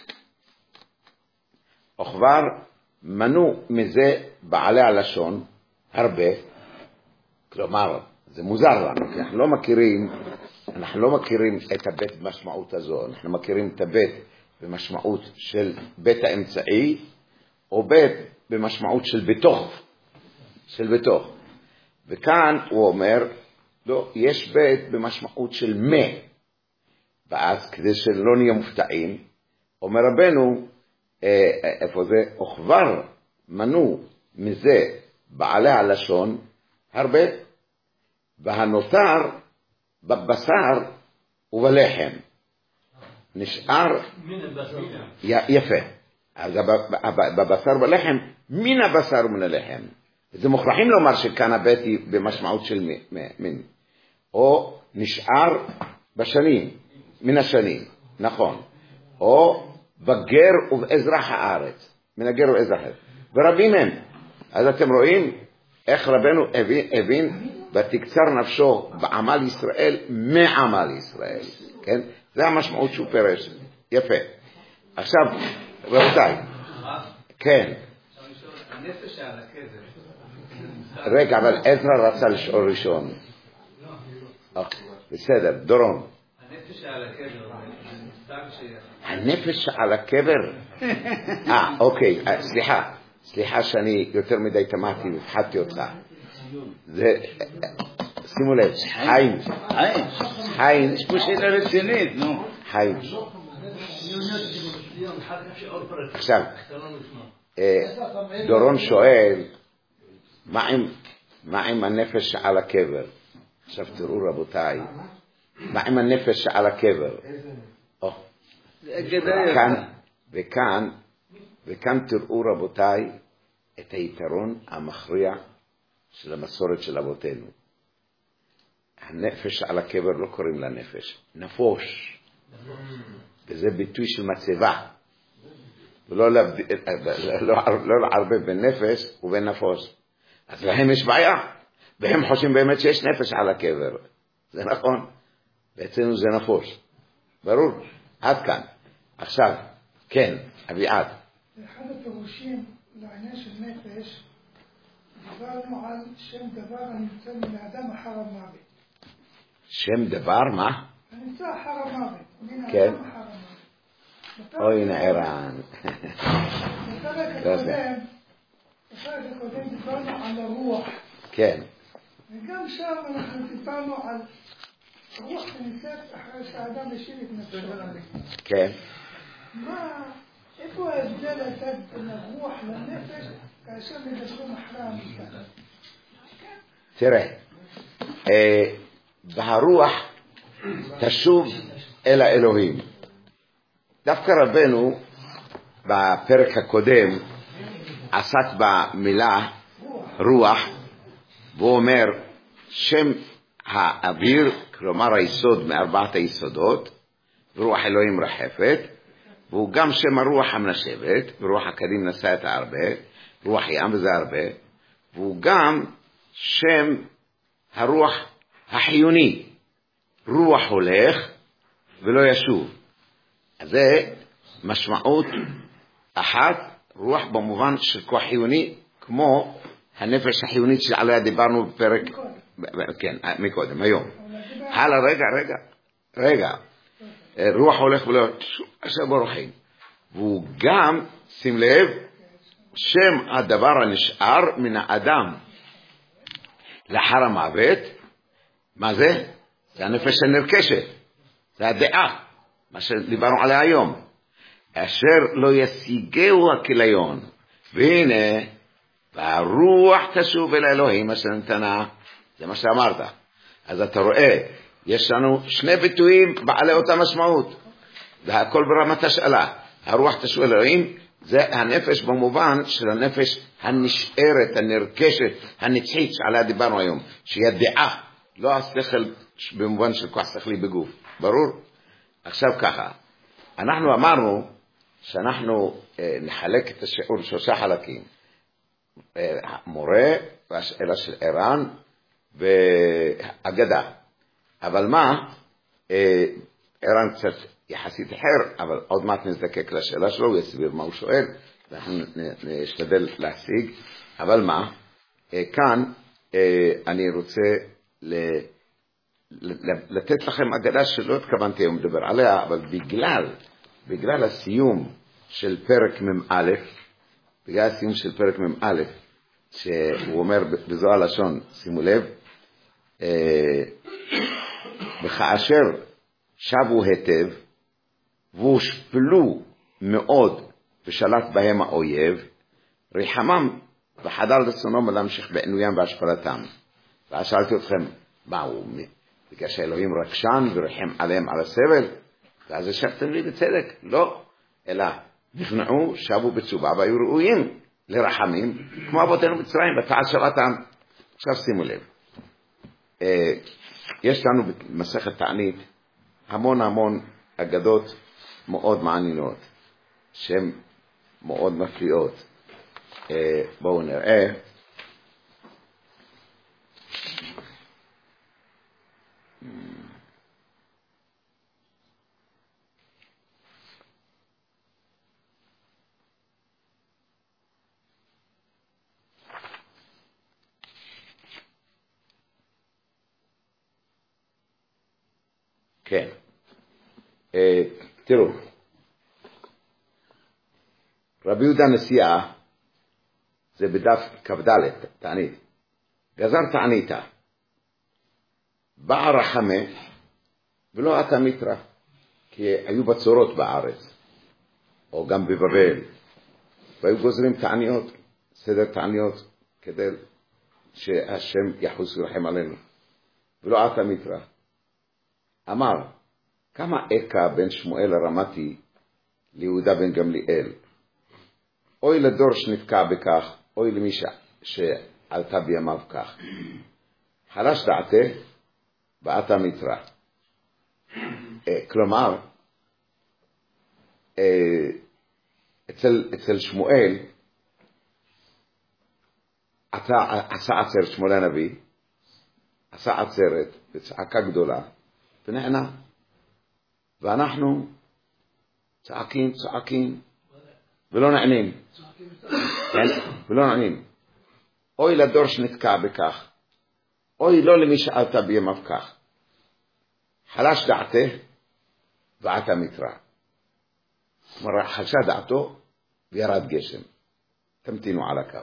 וכבר מנו מזה בעלי הלשון הרבה, כלומר, זה מוזר לנו, כי אנחנו לא מכירים, אנחנו לא מכירים את הבית במשמעות הזו, אנחנו מכירים את הבית במשמעות של בית האמצעי, או בית במשמעות של בתוך, של בתוך. וכאן הוא אומר, לא, יש בית במשמעות של מה, ואז כדי שלא נהיה מופתעים, אומר רבנו, איפה זה, וכבר מנו מזה בעלי הלשון הרבה, והנותר בבשר ובלחם. נשאר יפה. אז בבשר ובלחם, מן הבשר ומן הלחם. זה מוכרחים לומר שכאן הבית היא במשמעות של מין. או נשאר בשנים, מן השנים, נכון. או בגר ובאזרח הארץ, מן הגר ובאזרח הארץ. ורבים הם. אז אתם רואים איך רבנו הבין, הבין ותקצר נפשו בעמל ישראל, מעמל ישראל. כן? זה המשמעות שהוא פרש. יפה. עכשיו, רבותיי. כן. הנפש על הקבר. רגע, אבל עזרא רצה לשאול ראשון. בסדר, דורון. הנפש על הקבר. הנפש על הקבר? אה, אוקיי, סליחה. סליחה שאני יותר מדי תמהתי והפחדתי אותך. זה, שימו לב, חיים. חיים. יש פה שאלה רצינית, נו. חיים. עכשיו, דורון שואל, מה עם, מה עם הנפש על הקבר? עכשיו תראו רבותיי, מה עם הנפש על הקבר? וכאן, וכאן, וכאן תראו רבותיי את היתרון המכריע של המסורת של אבותינו. הנפש על הקבר לא קוראים לה נפש, נפוש. וזה ביטוי של מצבה. ולא לא, לא לערבב בין נפש ובין נפוש. אז להם יש בעיה. והם חושבים באמת שיש נפש על הקבר. זה נכון. בעצם זה נפוש. ברור. עד כאן. עכשיו, כן, אביעד. אחד הפירושים לעניין של נפש, דיברנו על שם דבר הנמצא מן האדם אחר המוות. שם דבר, מה? הנמצא אחר המוות, מן כן. האדם אחר המוות. אוי נערן. בפרק הקודם, בפרק הקודם דיברנו על הרוח. כן. וגם שם אנחנו דיברנו על רוח שנמצאת אחרי שהאדם השאיר את נפשו. כן. מה, איפה ההבדל הזה בין הרוח לנפש כאשר מדברים אחרי המיטה? תראה, והרוח תשוב אל האלוהים. דווקא רבנו בפרק הקודם עסק במילה רוח, והוא אומר שם האוויר, כלומר היסוד מארבעת היסודות, ורוח אלוהים רחפת, והוא גם שם הרוח המנשבת, ורוח הקדים נשא את הרבה, רוח ים וזה הרבה, והוא גם שם הרוח החיוני, רוח הולך ולא ישוב. אז זה משמעות אחת, רוח במובן של כוח חיוני, כמו הנפש החיונית שעליה דיברנו בפרק, כן, מקודם, היום. הלאה, רגע, רגע, רגע. רוח הולך ולא, אשר ברוחים. והוא גם, שים לב, שם הדבר הנשאר מן האדם לאחר המוות, מה זה? זה הנפש הנרכשת, זה הדעה, מה שדיברנו עליה היום. אשר לא ישיגהו הכליון, והנה, והרוח תשוב אל האלוהים, מה שנתנה, זה מה שאמרת. אז אתה רואה, יש לנו שני ביטויים בעלי אותה משמעות, והכל ברמת השאלה. הרוח תשוב אל האלוהים, זה הנפש במובן של הנפש הנשארת, הנרכשת, הנצחית שעליה דיברנו היום, שהיא הדעה, לא השכל במובן של כוח שכלי בגוף. ברור? עכשיו ככה, אנחנו אמרנו שאנחנו אה, נחלק את השיעור לשלושה חלקים, אה, מורה והשאלה של ערן והאגדה. אבל מה, אה, ערן קצת יחסית אחר, אבל עוד מעט נזדקק לשאלה שלו, הוא יסביר מה הוא שואל, ואנחנו נשתדל להשיג. אבל מה, אה, כאן אה, אני רוצה ל... לתת לכם אגדה שלא התכוונתי היום לדבר עליה, אבל בגלל, בגלל הסיום של פרק מ"א, בגלל הסיום של פרק מ"א, שהוא אומר בזו הלשון, שימו לב, וכאשר שבו היטב, והושפלו מאוד ושלט בהם האויב, ריחמם וחדר רצונם להמשיך בעינוים והשפלתם. ואז שאלתי אתכם, מה הוא בגלל שהאלוהים רגשן ורחם עליהם על הסבל? ואז השבתם לי בצדק, לא, אלא נכנעו, שבו בתשובה והיו ראויים לרחמים, כמו אבותינו במצרים, ותעש שבתם. עכשיו שימו לב, יש לנו במסכת תענית המון המון אגדות מאוד מעניינות, שהן מאוד מפליאות. בואו נראה. כן. אה, תראו, רבי יהודה נשיאה, זה בדף כ"ד, תענית. גזר תעניתה, באה רחמה ולא עתה מיתרה, כי היו בצורות בארץ, או גם בבבל, והיו גוזרים תעניות, סדר תעניות, כדי שהשם יחוס ורחם עלינו, ולא עתה מיתרה. אמר, כמה אקה בן שמואל הרמתי ליהודה בן גמליאל, אוי לדור שנתקע בכך, אוי למי שעלתה בימיו כך. חלש דעתה בעתה מיתרה. כלומר, אצל, אצל שמואל, עשה עצרת, שמואל הנביא, עשה עצרת וצעקה גדולה, ונענה. ואנחנו צעקים, צעקים, ולא נענים. ולא נענים. אוי לדור שנתקע בכך, אוי לא למי שעלתה בימיו כך. חלש דעתה ועתה מיתרה. כלומר, חלשה דעתו וירד גשם. תמתינו על הקו.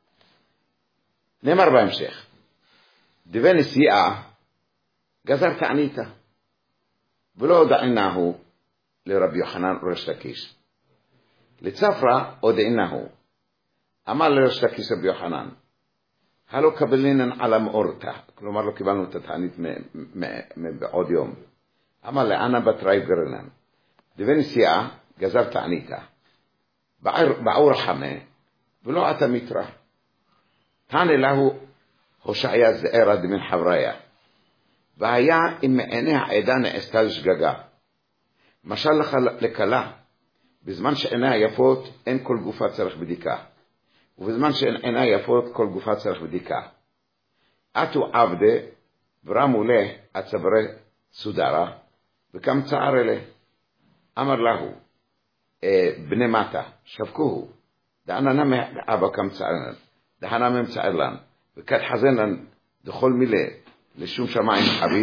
נאמר בהמשך, דבי נשיאה גזר תעניתה, ולא דענהו לרבי יוחנן וריש לקיש. לצפרא הודענהו, אמר לריש לקיש רבי יוחנן, הלא קבלינן על המאורתה, כלומר לא קיבלנו את התענית בעוד יום. אמר לאנה בתראי גרנן, דבי נשיאה גזר תעניתה, בעור חמה, ולא אתה מתרא. תענה להו הושעיה זעירא דמן חבריה, והיה אם מעיני העדה נעשתה לשגגה. משל לך לקלה, בזמן שעיניה יפות אין כל גופה צריך בדיקה, ובזמן שעיניה יפות כל גופה צריך בדיקה. אתו עבדה ורמו לה הצברי סודרה, וכם צער אלה. אמר להו, בני מטה, שבקוהו, דענה נמי אבא כם צערן, דענה מהם צערלן, וכת חזנן דכל מילה, לשום שמיים חביד,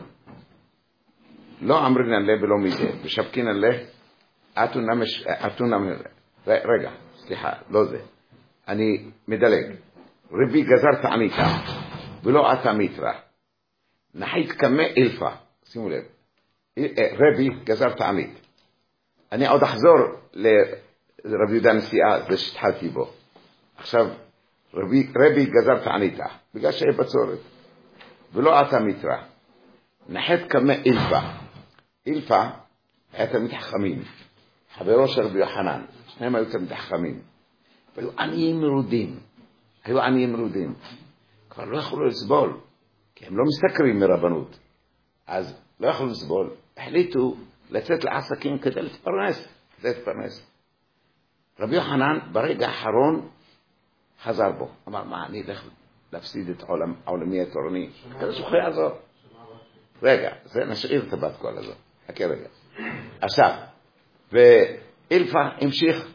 לא אמרינן לה ולא מידה, ושבקינן לה, אתו נמש, אתו נמש, רגע, סליחה, לא זה, אני מדלג, רבי גזר תעניתה, ולא אתה מיתרא, נחית כמה אלפה, שימו לב, רבי גזר תענית, אני עוד אחזור לרבי יהודה נשיאה, זה שהתחלתי בו, עכשיו, רבי, רבי גזר תעניתה, בגלל שהיה בצורת, ולא אתה מיתרא, נחית כמה אלפה, אלפה היה תמיד חכמים, חברו של רבי יוחנן, שניהם היו תמיד חכמים, והיו עניים מרודים, היו עניים מרודים, כבר לא יכולו לסבול, כי הם לא מסתכרים מרבנות, אז לא יכולו לסבול, החליטו לצאת לעסקים כדי להתפרנס, כדי להתפרנס. רבי יוחנן ברגע האחרון חזר בו, אמר, מה, אני אלך להפסיד את עולם, עולמי התורני, כדי שהוא יעזור. רגע, זה נשאיר את הבת כל הזאת, חכה רגע. עכשיו, ואלפה המשיך,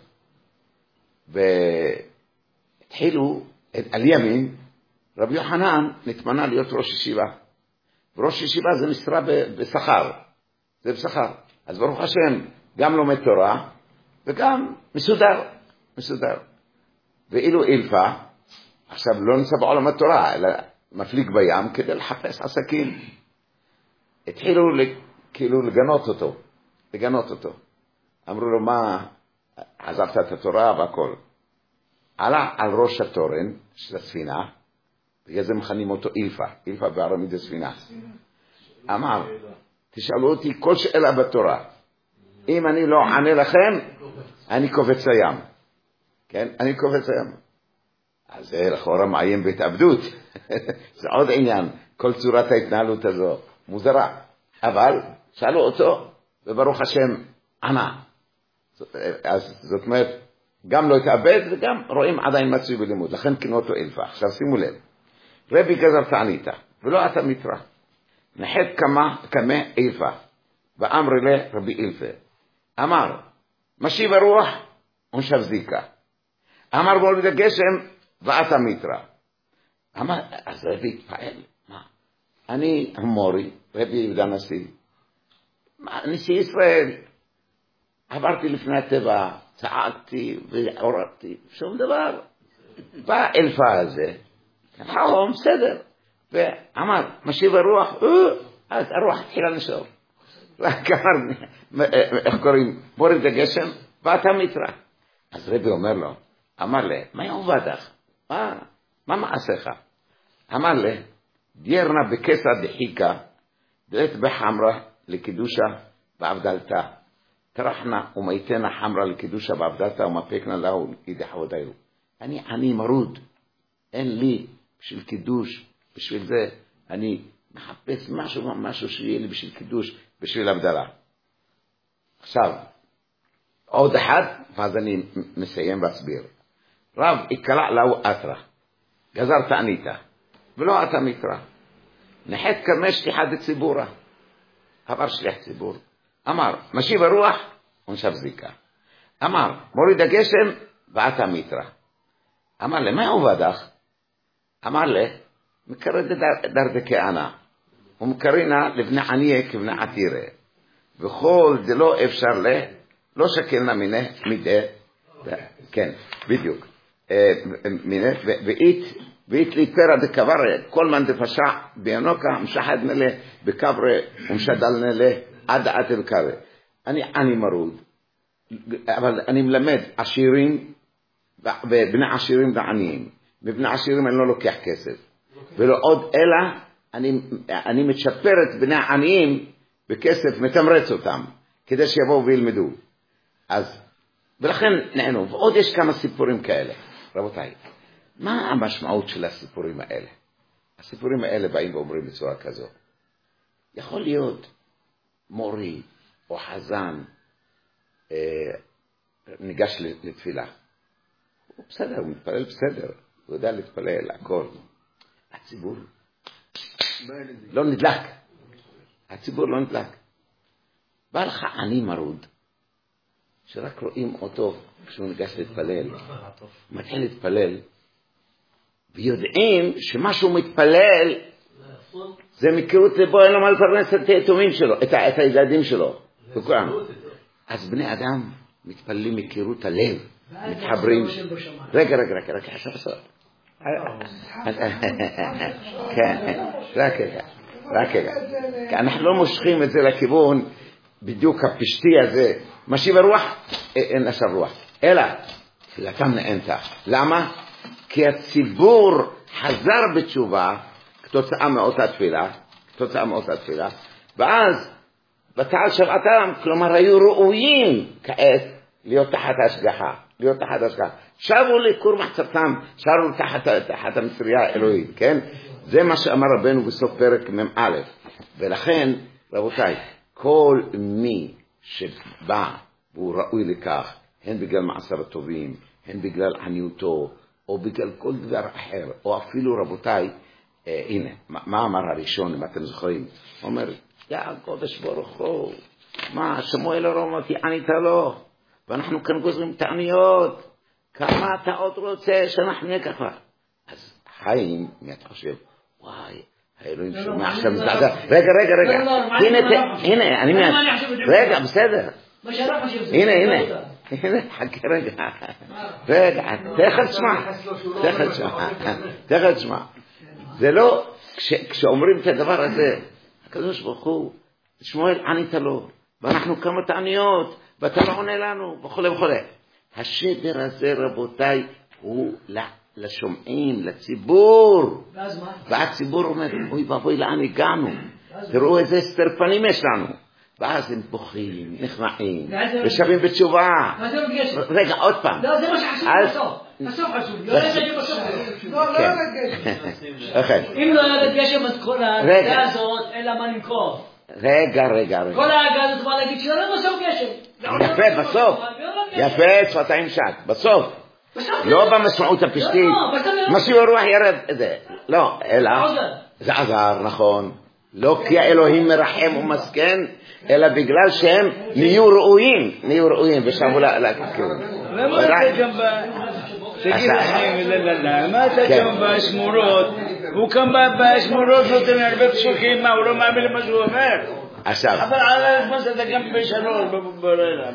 והתחילו על ימין, רבי יוחנן נתמנה להיות ראש ישיבה. וראש ישיבה זה משרה בשכר. זה בשכר. אז ברוך השם, גם לומד תורה, וגם מסודר. מסודר. ואילו אלפה, עכשיו לא נמצא בעולם התורה, אלא מפליג בים כדי לחפש עסקים. התחילו כאילו לגנות אותו. לגנות אותו. אמרו לו, מה, עזבת את התורה והכל. עלה על ראש התורן של הספינה, בגלל זה מכנים אותו אילפה, אילפה בארמית זה ספינה. אמר, תשאלו אותי כל שאלה בתורה, אם אני לא ענה לכם, אני קובץ לים. כן, אני קובץ לים. אז זה לכאורה מעיים בהתאבדות. זה עוד עניין, כל צורת ההתנהלות הזו, מוזרה. אבל שאלו אותו, וברוך השם ענה. אז זאת אומרת, גם לא התאבד וגם רואים עדיין מצוי בלימוד, לכן כינו אותו אלפה. עכשיו שימו לב, רבי גזר תעניתה, ולא אתה מיתרא, נחת כמה, כמה אלפה, ואמר לה רבי אלפה, אמר, משיב הרוח ונשב זיקה, אמר מוריד הגשם ואתה מיתרא. אמר, אז רבי התפעל, מה? אני המורי, רבי יהודה נשיא, נשיא ישראל, עברתי לפני הטבע, צעקתי ועוררתי, שום דבר. בא אלפה הזה, חום, בסדר, ואמר, משיב הרוח, אז הרוח התחילה לשאול. אמר, איך קוראים? מוריד הגשם, ואתה מיתרא. אז רבי אומר לו, אמר לי, מה יעובדך? מה, מה מעשיך? אמר לי, דיירנה בכסה דחיקה, דלת בחמרה לקידושה ועבדלתה. תרחנה ומייתנה חמרה לקידושה בעבדתה ומפקנה לאו ידי חבודאירו. אני אני מרוד, אין לי בשביל קידוש, בשביל זה אני מחפש משהו משהו שיהיה לי בשביל קידוש, בשביל הבדלה. עכשיו, עוד אחד, ואז אני מסיים ואסביר. רב יקלע לאו אתרה, גזר תעניתה, ולא אתה מיתרא. נחת כרמש תיחד ציבורה, עבר שליח ציבור. אמר, משיב הרוח ונשב זיקה. אמר, מוריד הגשם ואתה מיתרא. אמר לי, מה עובדך? אמר לי, מקרא דרדקי ענה, ומקרינה לבני עניה כבני עתירה, וכל זה לא אפשר לה, לא שקלנה מיני מידה, כן, בדיוק, ואית, ואית ליטרה דקבר, כל מן דפשע ביונוקה, משחד נלה, בקברה, ומשדל נלה, עד עד בקברה. אני, אני מרוד, אבל אני מלמד עשירים, ובני עשירים ועניים, ובני עשירים אני לא לוקח כסף, ולא עוד אלא, אני, אני מצ'פר את בני העניים בכסף, מתמרץ אותם, כדי שיבואו וילמדו. אז, ולכן נענו, ועוד יש כמה סיפורים כאלה. רבותיי, מה המשמעות של הסיפורים האלה? הסיפורים האלה באים ואומרים בצורה כזו. יכול להיות מורי או חזן אה, ניגש לתפילה. הוא בסדר, הוא מתפלל בסדר, הוא יודע להתפלל, הכל. הציבור לא נדלק. הציבור לא נדלק. בא לך עני מרוד, שרק רואים אותו כשהוא ניגש להתפלל, מתחיל להתפלל, ויודעים שמה שהוא מתפלל, זה מכירות לבו, אין לו מה לפרנס את היתומים שלו, את, את הילדים שלו, וכולם. אז בני אדם מתפללים מכירות הלב, מתחברים. רגע, רגע, רגע, רגע, עכשיו בסוף. כן, רק רגע, רק רגע. אנחנו לא מושכים את זה לכיוון, בדיוק הפשטי הזה, משיב הרוח, אין נשב רוח. אלא, תפילתם נענתה. למה? כי הציבור חזר בתשובה, כתוצאה מאותה תפילה, כתוצאה מאותה תפילה, ואז, בתעל שבעתם, כלומר, היו ראויים כעת, להיות תחת ההשגחה, להיות תחת ההשגחה. שבו לכור מחצבתם, שבו תחת, תחת המצרייה האלוהית, כן? זה מה שאמר רבנו בסוף פרק מ"א. ולכן, רבותיי, כל מי שבא והוא ראוי לכך, הן בגלל מעשיו הטובים, הן בגלל עניותו, או בגלל כל דבר אחר, או אפילו רבותיי, אה, הנה, מה, מה אמר הראשון, אם אתם זוכרים? הוא אומר, יא קודש ברוך הוא, מה, שמואל הרומתי ענית לו, ואנחנו כאן גוזרים תעניות, כמה אתה עוד רוצה שאנחנו נהיה ככה? אז חיים, מי אתה חושב? וואי, האלוהים שומע עכשיו מזעזע. רגע, רגע, רגע. הנה, הנה, אני מייד. רגע, בסדר. הנה, הנה. הנה, חכה רגע. רגע, תכף תשמע. תכף תשמע. תכף תשמע. זה לא, כשאומרים את הדבר הזה, הקדוש ברוך הוא, שמואל ענית לו, ואנחנו כמה תעניות, ואתה לא עונה לנו, וכו' וכו'. השדר הזה, רבותיי, הוא לשומעים, לציבור. ואז מה? והציבור אומר, אוי ואבוי, לאן הגענו? תראו איזה סתר פנים יש לנו. ואז הם בוכים, נחמאים, ושבים בתשובה. מה זה מגשם? רגע, עוד פעם. לא, זה מה שחשוב בסוף. בסוף חשוב. לא ירד בסוף. לא, לא ירד גשם. אם לא ירד גשם, אז כל ההגה הזאת, אין לה מה למכור. רגע, רגע, רגע. כל ההגה הזאת באה להגיד שלא ירד בסוף גשם. יפה, בסוף. יפה, שפתיים שט. בסוף. לא במשמעות הפשטית. משיב הרוח ירד את זה. לא, אלא. זה עזר, נכון. לא כי האלוהים מרחם ומסכן, אלא בגלל שהם נהיו ראויים, נהיו ראויים, ושבו לכיוון. למה אתה גם תגיד לכם, למה אתה גם בשמורות, הוא כאן בשמורות נותן הרבה פסוקים, מה, הוא לא מאמין למה שהוא אומר? עכשיו. אבל על הזמן אתה גם בשלוש, בלילה.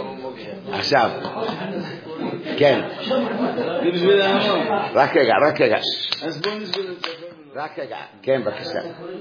עכשיו. כן. זה בשביל ההמון. רק רגע, רק רגע. אז בואו נסביר את זה. רק רגע, כן, בבקשה.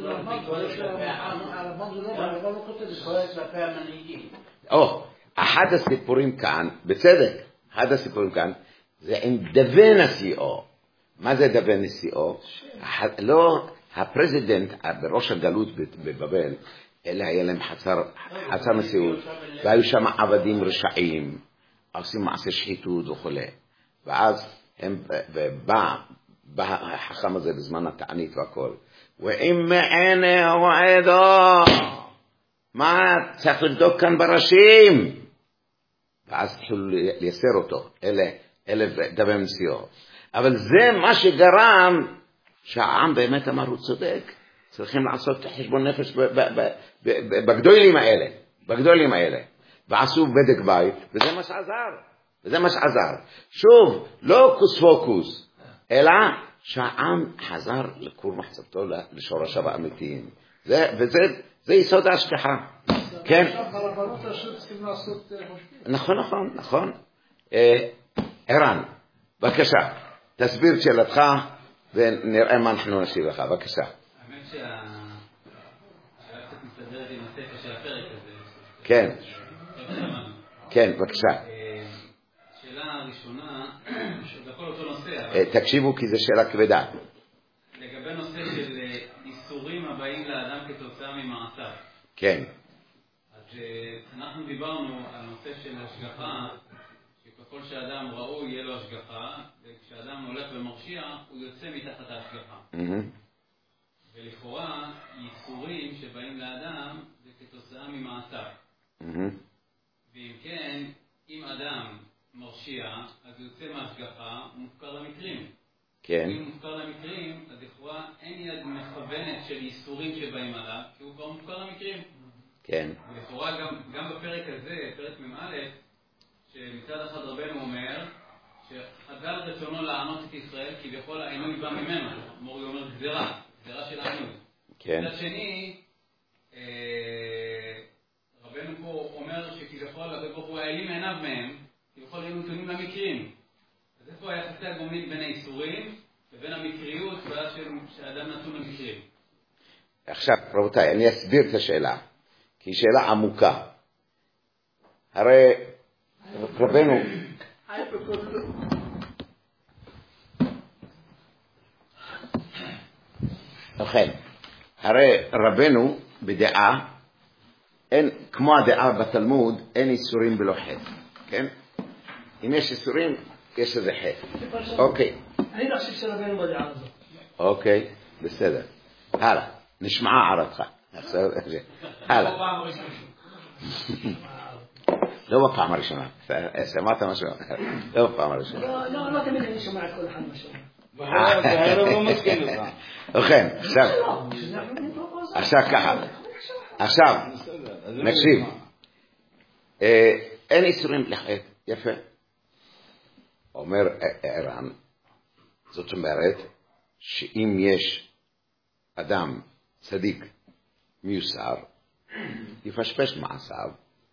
או, אחד הסיפורים כאן, בצדק, אחד הסיפורים כאן, זה עם דבי נשיאו. מה זה דבי נשיאו? לא, הפרזידנט בראש הגלות בבבל, אלא היה להם חצר, חצר נשיאות, והיו שם עבדים רשעים, עושים מעשה שחיתות וכו'. ואז הם בא, בא החכם הזה בזמן התענית והכל. ואם מענה רועדו, מה צריך לבדוק כאן בראשים? ואז התחילו לייסר אותו, אלה, אלה דבי נשיאו. אבל זה מה שגרם שהעם באמת אמר, הוא צודק. צריכים לעשות חשבון נפש בגדולים האלה, בגדולים האלה. ועשו בדק בית, וזה מה שעזר. וזה מה שעזר. שוב, לא קוס פוקוס, אלא שהעם חזר לכור מחצבתו לשורשיו האמיתיים. זה, וזה, זה יסוד ההשגחה. כן. נכון, נכון, נכון. ערן, בבקשה, תסביר את שאלתך, ונראה מה אנחנו נשיב לך. בבקשה. האמת שהשאלה קצת מסתדרת עם הספר של הפרק הזה. כן. כן, בבקשה. שאלה הראשונה, זה הכל אותו נושא. תקשיבו כי זו שאלה כבדה. לגבי נושא של איסורים הבאים לאדם כתוצאה ממעשיו. כן. אז אנחנו דיברנו על נושא של השגחה השגחה, שככל שאדם ראוי יהיה לו השגחה, וכשאדם הולך ומרשיע, הוא יוצא מתחת ההשגחה. ולכאורה, ייסורים שבאים לאדם זה כתוצאה ממעשיו. ואם כן, אם אדם מרשיע, אז הוא יוצא מהשגחה, הוא מופקר למקרים. כן. אם הוא מופקר למקרים, אז לכאורה אין יד מכוונת של ייסורים שבאים עליו, כי הוא כבר מופקר למקרים. כן. ולכאורה גם, גם בפרק הזה, פרק ממא', שמצד אחד רבנו אומר, שחדל רצונו לענות את ישראל, כי בכל העינוי בא ממנו. מורי אומר גזירה, גזירה של העינוי. כן. מצד שני, אה, רבנו פה אומר שכביכול ברוך הוא העלים מעיניו מהם, כביכול היו נתונים למקרים. אז איפה היחסי הגומלין בין האיסורים לבין המקריות ואז שהאדם נתון למקרים? עכשיו, רבותיי, אני אסביר את השאלה, כי היא שאלה עמוקה. הרי רבנו... ובכן, הרי רבנו בדעה, אין, כמו הדעה בתלמוד, אין איסורים בלא חטא, כן? אם יש איסורים, יש איזה חטא. אוקיי. אני לא חושב שרבנו בדעה הזאת. אוקיי, בסדר. הלאה, נשמע הערתך. הלאה. לא בפעם הראשונה. שמעת משהו? לא בפעם הראשונה. לא, לא תמיד אני שומע את כל אחד משהו. ובכן, עכשיו, עכשיו ככה, עכשיו, נקשיב, אין איסורים לחטא, יפה. אומר ערן, זאת אומרת, שאם יש אדם צדיק מיוסר, יפשפש מעשיו,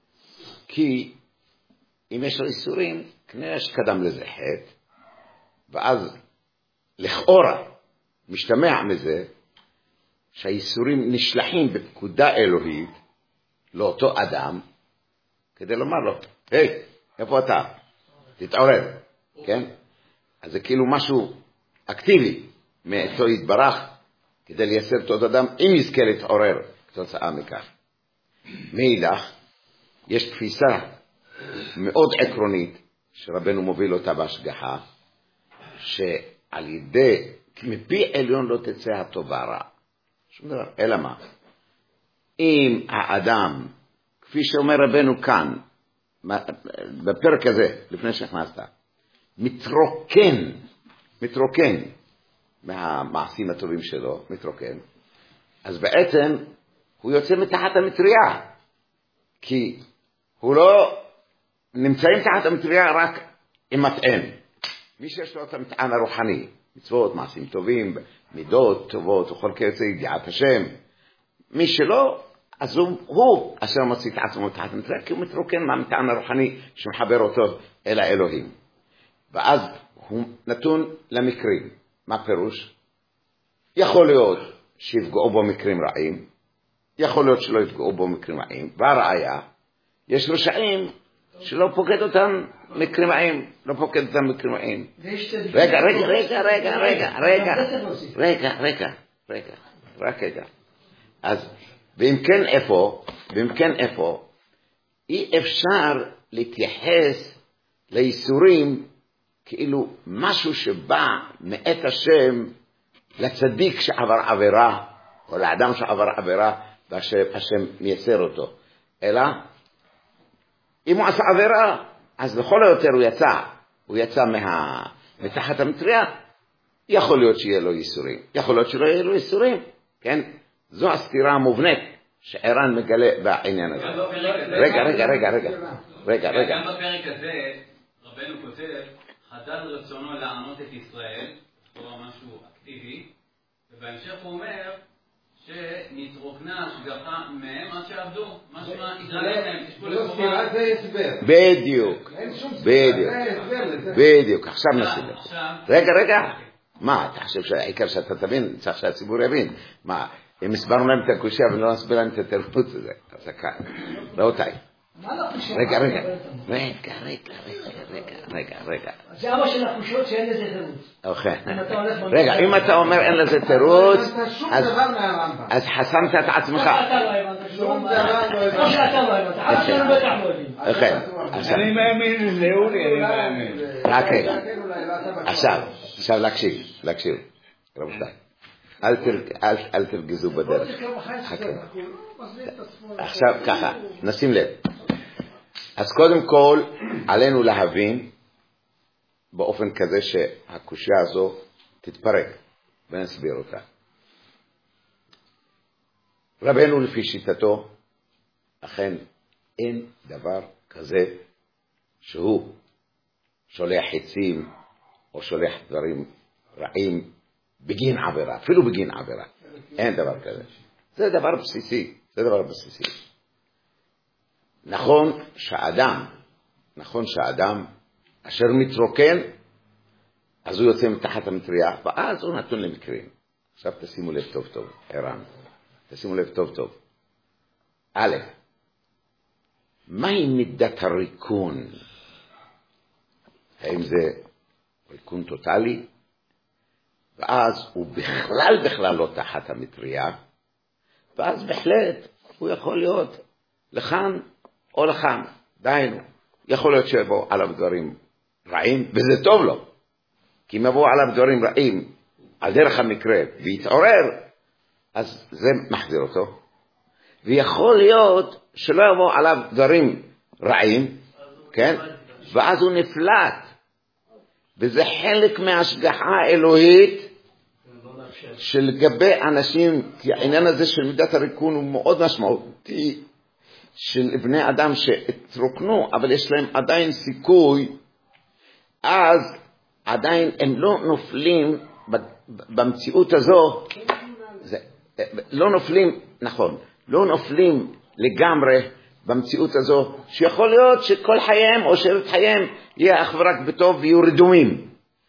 כי אם יש לו איסורים, כנראה שקדם לזה חטא, ואז לכאורה משתמע מזה שהאיסורים נשלחים בפקודה אלוהית לאותו אדם, כדי לומר לו, היי, איפה אתה? תתעורר, כן? אז זה כאילו משהו אקטיבי מאתו יתברך, כדי לייסר את אותו אדם, אם יזכה להתעורר כתוצאה מכך. מאידך, יש תפיסה מאוד עקרונית, שרבנו מוביל אותה בהשגחה, שעל ידי, מפי עליון לא תצא הטובה רע. שום דבר, אלא מה? אם האדם, כפי שאומר רבנו כאן, בפרק הזה, לפני שנכנסת, מתרוקן, מתרוקן מהמעשים הטובים שלו, מתרוקן, אז בעצם הוא יוצא מתחת המטריה, כי הוא לא נמצאים תחת המטריה רק עם מטען. מי שיש לו את המטען הרוחני, מצוות, מעשים טובים, מידות טובות, וכל כיוצא ידיעת השם, מי שלא, אז הוא, הוא אשר מוציא את עצמו תחת המטריה, כי הוא מתרוקן מהמטען הרוחני שמחבר אותו אל האלוהים. ואז הוא נתון למקרים. מה פירוש? יכול להיות שיפגעו בו מקרים רעים, יכול להיות שלא יפגעו בו מקרים רעים, והראיה, יש רשעים שלא פוקד אותם מקרים רעים, לא פוקד אותם מקרים רעים. רגע, רגע, רגע, רגע, רגע, רגע, רגע, רגע, רגע, רק רגע. אז, ואם כן איפה, ואם כן איפה, אי אפשר להתייחס לאיסורים כאילו משהו שבא מאת השם לצדיק שעבר עבירה, או לאדם שעבר עבירה, והשם מייסר אותו. אלא, אם הוא עשה עבירה, אז לכל היותר הוא יצא, הוא יצא מה... מתחת המטריה, יכול להיות שיהיה לו ייסורים, יכול להיות שלא יהיה לו ייסורים, כן? זו הסתירה המובנית שערן מגלה בעניין הזה. רגע, רגע, רגע, רגע, רגע, רגע. גם בפרק הזה, רבנו כותב, חדל רצונו לענות את ישראל, או משהו אקטיבי, ובהמשך הוא אומר שנתרוקנה השגחה מהם עד שעבדו, משמע התרלם להם, תשפו לכאורה. בדיוק, בדיוק, בדיוק, עכשיו נסתכל. רגע, רגע, מה, אתה חושב שהעיקר שאתה תבין, צריך שהציבור יבין, מה, אם הסברנו להם את הקושיה ולא נסביר להם את התרבות הזה, אז כאן, רבותיי, רגע, רגע, רגע, רגע, רגע, רגע, רגע. זה אבא של החושות שאין לזה תירוץ. אוקיי. רגע, אם אתה אומר אין לזה תירוץ, אז חסמת את עצמך. אתה לא הבנת, שום דבר לא הבנת. או שאתה לא הבנת, אבא שלנו בטח לא יודעים. אוקיי. אני מאמין לזה, אורי, אני מאמין. רק רגע. עכשיו, עכשיו להקשיב, להקשיב. רבותיי. אל תרגזו בדרך. עכשיו ככה, נשים לב. אז קודם כל, עלינו להבין באופן כזה שהקושיה הזו תתפרק, ונסביר אותה. רבנו לפי שיטתו, אכן אין דבר כזה שהוא שולח חצים או שולח דברים רעים בגין עבירה, אפילו בגין עבירה. אין דבר כזה. זה דבר בסיסי, זה דבר בסיסי. נכון שהאדם, נכון שהאדם אשר מתרוקן, אז הוא יוצא מתחת המטריה, ואז הוא נתון למקרים. עכשיו תשימו לב טוב טוב, ערן. תשימו לב טוב טוב. א', מהי מידת הריקון? האם זה ריקון טוטלי? ואז הוא בכלל בכלל לא תחת המטריה, ואז בהחלט הוא יכול להיות לכאן או לכאן. דיינו, יכול להיות שיבואו עליו דברים רעים, וזה טוב לו. כי אם יבואו עליו דברים רעים על דרך המקרה ויתעורר, אז זה מחזיר אותו. ויכול להיות שלא יבואו עליו דברים רעים, כן? ואז הוא נפלט. וזה חלק מההשגחה האלוהית שלגבי אנשים, כי העניין הזה של מידת הריקון הוא מאוד משמעותי, של בני אדם שהתרוקנו, אבל יש להם עדיין סיכוי, אז עדיין הם לא נופלים במציאות הזו, זה, לא נופלים, נכון, לא נופלים לגמרי במציאות הזו, שיכול להיות שכל חייהם או שארית חייהם יהיה אך ורק בטוב ויהיו רדומים.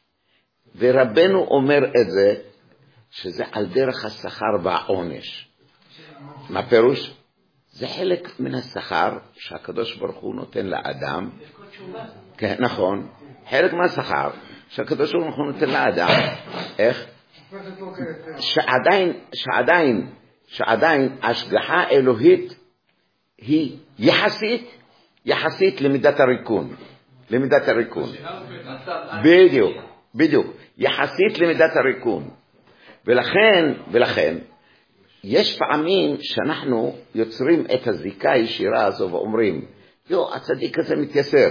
ורבנו אומר את זה, שזה על דרך השכר והעונש. מה פירוש? זה חלק מן השכר שהקדוש ברוך הוא נותן לאדם. כן, נכון. חלק מהשכר שהקדוש ברוך הוא נותן לאדם. איך? שעדיין, שעדיין, שעדיין השגחה האלוהית היא יחסית, יחסית למידת הריקון. למידת הריקון. בדיוק, בדיוק. יחסית למידת הריקון. ולכן, ולכן, יש פעמים שאנחנו יוצרים את הזיקה הישירה הזו ואומרים, יו, הצדיק הזה מתייסר.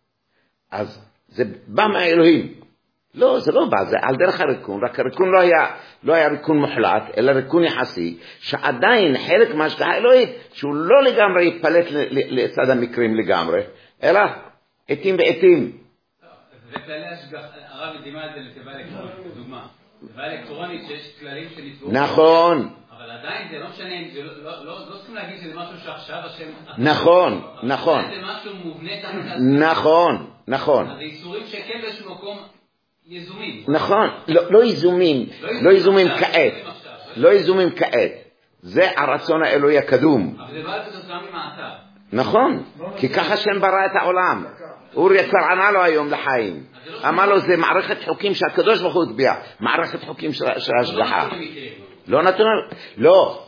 אז זה בא מהאלוהים. לא, זה לא בא, זה על דרך הריקון, רק הריקון לא היה, לא היה ריקון מוחלט, אלא ריקון יחסי, שעדיין חלק מההשגחה האלוהית, שהוא לא לגמרי יפלט לצד המקרים לגמרי, אלא עתים ועתים. זה כללי השגחה, הרב דימה את זה לתיבה אלקטרונית, דוגמה. תיבה אלקטרונית שיש כללים שנתבעו. נכון. אבל עדיין זה לא משנה, לא צריכים להגיד שזה משהו שעכשיו השם... נכון, נכון. זה משהו מובנה תחת... נכון, נכון. אז איסורים שכן באיזשהו מקום יזומים. נכון, לא יזומים, לא יזומים כעת. לא יזומים כעת. זה הרצון האלוהי הקדום. אבל זה בא כתוצאה ממעשה. נכון, כי ככה שם ברא את העולם. אורי יצר ענה לו היום לחיים. אמר לו, זה מערכת חוקים שהקדוש ברוך הוא הטביע. מערכת חוקים של ההשגחה. לא נתון, לא.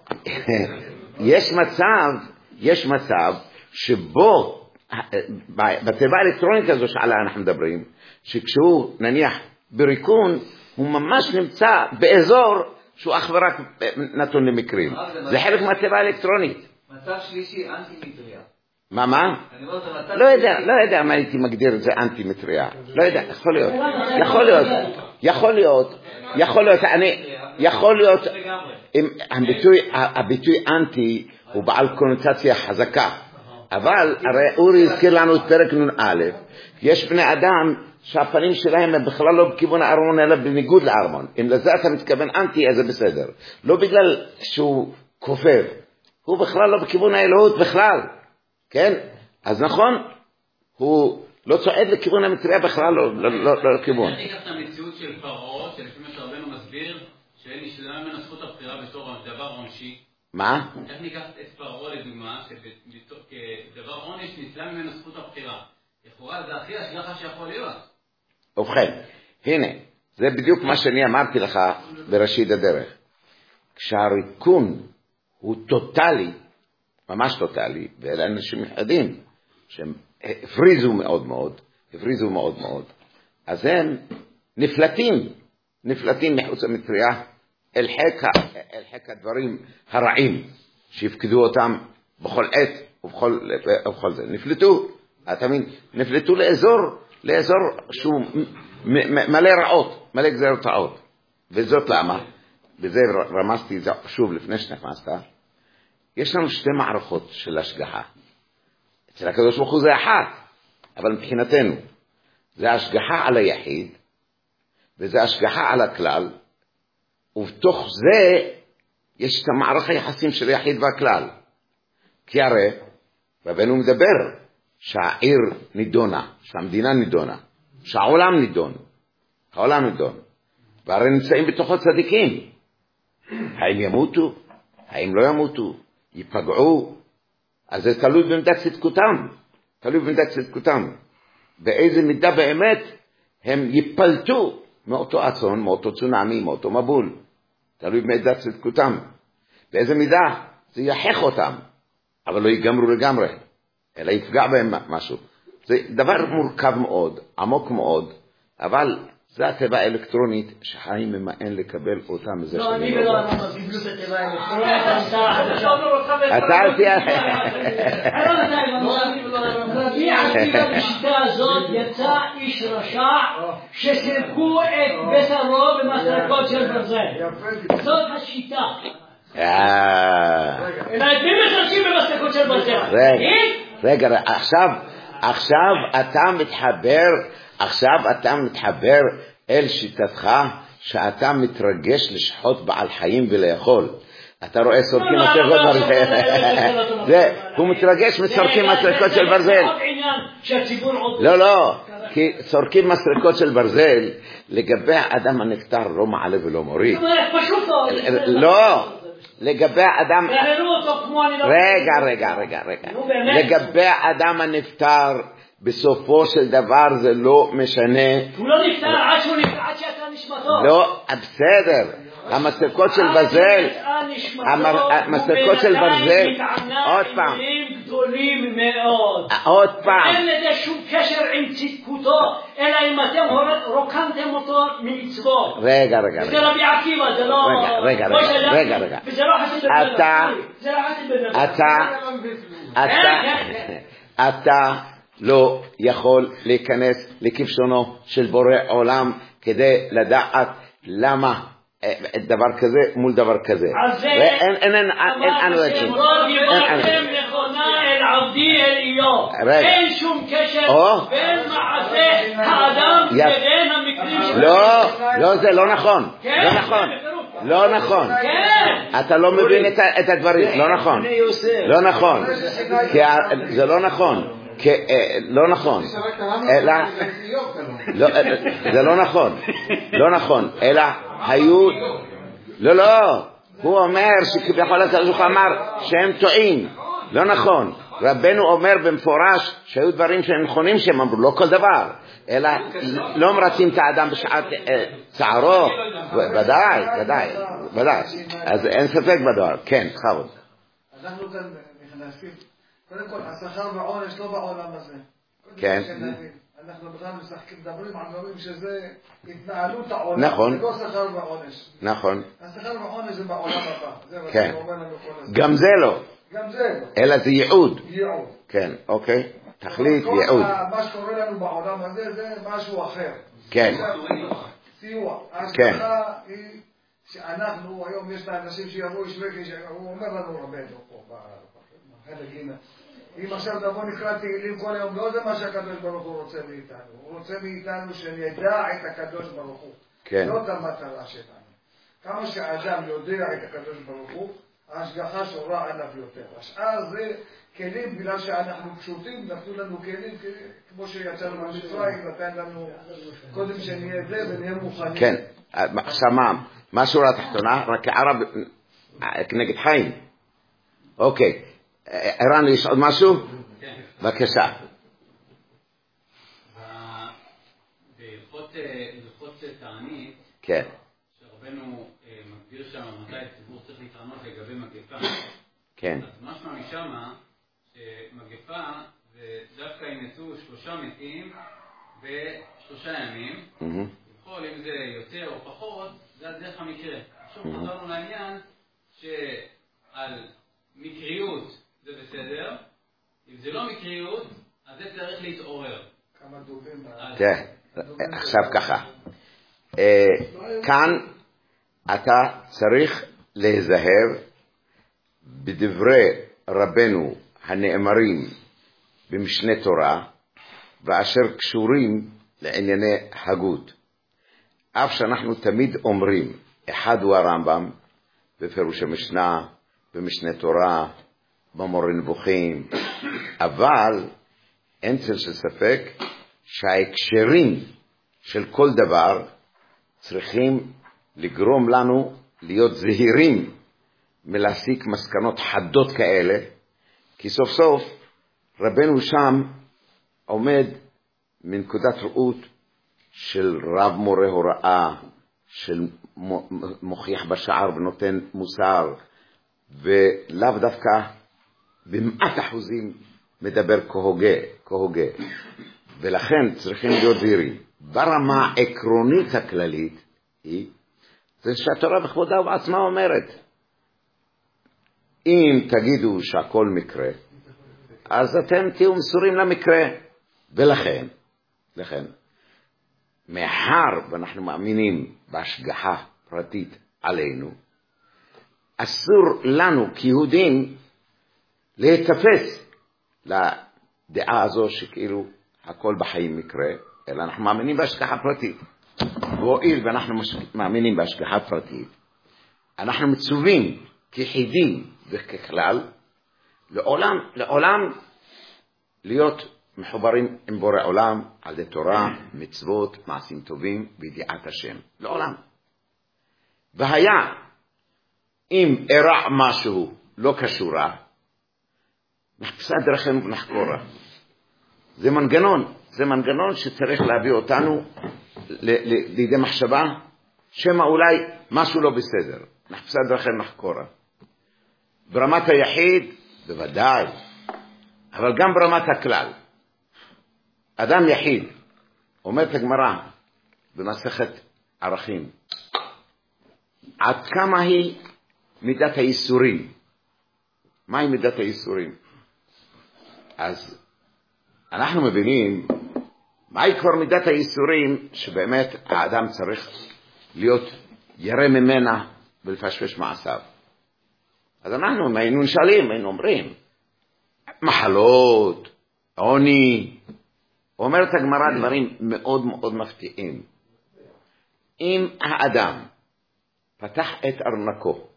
יש מצב, יש מצב שבו, בתיבה האלקטרונית הזו שעליה אנחנו מדברים, שכשהוא נניח בריקון, הוא ממש נמצא באזור שהוא אך ורק נתון למקרים. זה חלק מהתיבה האלקטרונית. מצב שלישי אנטי-מטריה. מה, מה? לא יודע, לא יודע מה הייתי מגדיר את זה אנטי-מטריה. לא יודע, יכול להיות. יכול להיות, יכול להיות, יכול להיות, אני, יכול להיות, הביטוי אנטי הוא בעל קונוטציה חזקה. אבל הרי אורי הזכיר לנו את פרק נון א', יש בני אדם שהפנים שלהם הם בכלל לא בכיוון הארמון, אלא בניגוד לארמון. אם לזה אתה מתכוון אנטי, אז זה בסדר. לא בגלל שהוא כופר. הוא בכלל לא בכיוון האלוהות בכלל. כן? אז נכון, הוא לא צועד לכיוון המטריה בכלל, לא, לא, לא, לא לכיוון. אני אקח את המציאות של פרעה, שלפי מה שרבנו מסביר, שנשללה ממנו זכות הבחירה בתור דבר עונשי. מה? איך ניקח את פרעה לדוגמה, כדבר עונש ניטלה ממנו זכות הבחירה. לכאורה זה הכי השגחה שיכול להיות. ובכן, הנה, זה בדיוק מה שאני אמרתי לך בראשית הדרך. כשהריקון הוא טוטלי, ממש טוטלי, ואלה אנשים יחדים, שהם הפריזו מאוד מאוד, הפריזו מאוד מאוד, אז הם נפלטים, נפלטים מחוץ המטריה, אל חק, אל חק הדברים הרעים, שיפקדו אותם בכל עת ובכל, ובכל זה. נפלטו, אתה מבין, נפלטו לאזור, לאזור שהוא מלא רעות, מלא גזרות רעות. וזאת למה? וזה רמזתי שוב לפני שנכנסת, יש לנו שתי מערכות של השגחה. אצל הקדוש ברוך הוא זה אחת, אבל מבחינתנו, זה השגחה על היחיד, וזה השגחה על הכלל, ובתוך זה יש את המערך היחסים של היחיד והכלל. כי הרי, רבנו מדבר שהעיר נידונה, שהמדינה נידונה, שהעולם נידון, העולם נידון, והרי נמצאים בתוכו צדיקים. האם ימותו? האם לא ימותו? ייפגעו? אז זה תלוי במידת צדקותם, תלוי במידת צדקותם. באיזה מידה באמת הם ייפלטו מאותו אסון, מאותו צונמי, מאותו מבול. תלוי במידת צדקותם. באיזה מידה זה יחך אותם, אבל לא ייגמרו לגמרי, אלא יפגע בהם משהו. זה דבר מורכב מאוד, עמוק מאוד, אבל זה הטבע האלקטרונית שחיים ממאן לקבל אותה מזה לא, אני ולא אמרנו, קיבלו את הטבע האלקטרונית, אתה על פי... רבי עקיבא בשיטה הזאת יצא איש רשע שסרקו את בשרו במסרקות של ברזל. זאת השיטה. אלא את מי מסרקים במסרקות של ברזל? רגע, עכשיו, עכשיו אתה מתחבר, עכשיו אתה מתחבר אל שיטתך שאתה מתרגש לשחוט בעל חיים ולאכול. אתה רואה סורקים מסרקות ברזל. זה, הוא מתרגש מסורקים מסרקות של ברזל. לא, לא, כי סורקים מסרקות של ברזל לגבי האדם הנקטר לא מעלה ולא מוריד. לא. לגבי האדם, רגע, רגע, רגע, רגע, לגבי האדם הנפטר, בסופו של דבר זה לא משנה. הוא לא נפטר עד שהוא נפטר, עד שאתה נשמתו. לא, בסדר. המסרקות של ברזל, המסרקות של ברזל, עוד פעם, גדולים מאוד. עוד פעם. אין לזה שום קשר עם צדקותו, אלא אם אתם רוקנתם אותו ממצוות. רגע, רגע, זה רבי עקיבא, זה לא... רגע, רגע, רגע, רגע. וזה לא חסיד בן נביא. אתה, זה לא חסיד בן נביא. אתה, אתה, אתה לא יכול להיכנס לכבשונו של בורא עולם כדי לדעת למה דבר כזה מול דבר כזה. אין, אין, אין, אין, אין, אין, דיברתם נכונה אל עבדי אל איוב. אין שום קשר בין מעשה האדם ובין המקרים שלו. לא, לא, זה לא נכון. לא נכון. לא נכון. אתה לא מבין את הדברים. לא נכון. לא נכון. זה לא נכון. לא נכון. אלא, זה לא נכון. לא נכון. אלא, היו, לא, לא, הוא אומר שכביכול הקדוש אמר שהם טועים, לא נכון. רבנו אומר במפורש שהיו דברים שהם נכונים שהם אמרו, לא כל דבר, אלא לא מרצים את האדם בשעת צערו, ודאי, ודאי, ודאי, אז אין ספק בדבר, כן, חבוד. אנחנו כאן נכנסים, קודם כל, השכר ועונש לא בעולם הזה. כן. אנחנו בכלל משחקים, מדברים על דברים שזה התנהלות העולם. נכון. זה לא שכר ועונש. נכון. השכר ועונש זה בעולם הבא. זה מה כן. שאומר לנו כל הזמן. גם זה לא. גם זה לא. אלא זה ייעוד. ייעוד. כן, אוקיי. תכלית ייעוד. מה שקורה לנו בעולם הזה זה משהו אחר. כן. סיוע. ההשגחה היא שאנחנו, היום יש לאנשים שיבואו ישמקי, הוא אומר לנו רבנו פה בחלק הנה. אם עכשיו נבוא נקרא תהילים כל היום, לא זה מה שהקדוש ברוך הוא רוצה מאיתנו. הוא רוצה מאיתנו שנדע את הקדוש ברוך הוא. כן. זאת המטרה שלנו. כמה שהאדם יודע את הקדוש ברוך הוא, ההשגחה שורה עליו יותר. השאר זה כלים, בגלל שאנחנו פשוטים, נתנו לנו כלים, כמו שיצאנו במצרים, נתן לנו קודם שנהיה זה ונהיה מוכנים. כן. עכשיו מה? מה שורה התחתונה? רק הערה נגד חיים. אוקיי. ערן, יש עוד משהו? כן. בבקשה. בהלכות תענית, כן. שרבנו מגדיר שם מתי הציבור צריך להתענות לגבי מגפה. כן. אז משמע משמה שמגפה זה דווקא ינסו שלושה מתים בשלושה ימים. בכל אם זה יותר או פחות, זה דרך המקרה. עכשיו חזרנו לעניין שעל מקריות זה בסדר, אם זה לא מקריות, אז זה צריך להתעורר. כמה דובים. כן, עכשיו ככה. כאן אתה צריך להיזהר בדברי רבנו הנאמרים במשנה תורה, ואשר קשורים לענייני הגות. אף שאנחנו תמיד אומרים, אחד הוא הרמב"ם, בפירוש המשנה, במשנה תורה, במורה נבוכים, אבל אין צל של ספק שההקשרים של כל דבר צריכים לגרום לנו להיות זהירים מלהסיק מסקנות חדות כאלה, כי סוף סוף רבנו שם עומד מנקודת ראות של רב מורה הוראה, של מוכיח בשער ונותן מוסר, ולאו דווקא במעט אחוזים מדבר כהוגה, כהוגה. ולכן צריכים להיות זהירים. ברמה העקרונית הכללית היא, זה שהתורה בכבודה ובעצמה אומרת, אם תגידו שהכל מקרה, אז אתם תהיו מסורים למקרה. ולכן, לכן, מאחר ואנחנו מאמינים בהשגחה פרטית עלינו, אסור לנו כיהודים להתאפס לדעה הזו שכאילו הכל בחיים מקרה, אלא אנחנו מאמינים בהשגחה פרטית. והואיל ואנחנו מאמינים בהשגחה פרטית, אנחנו מצווים כיחידים וככלל לעולם, לעולם להיות מחוברים עם בורא עולם על ידי תורה, מצוות, מעשים טובים וידיעת השם. לעולם. והיה אם אירע משהו לא קשורה, נחפשה דרכנו ונחקורה. זה מנגנון, זה מנגנון שצריך להביא אותנו לידי מחשבה, שמה אולי משהו לא בסדר. נחפשה דרכנו ונחקורה. ברמת היחיד, בוודאי, אבל גם ברמת הכלל. אדם יחיד, אומרת הגמרא במסכת ערכים, עד כמה היא מידת האיסורים? מהי מידת האיסורים? אז אנחנו מבינים מהי כבר מידת האיסורים, שבאמת האדם צריך להיות ירא ממנה ולפשפש מעשיו. אז אנחנו היינו נשאלים, היינו אומרים, מחלות, עוני, אומרת הגמרא דברים מאוד מאוד מפתיעים. אם האדם פתח את ארנקו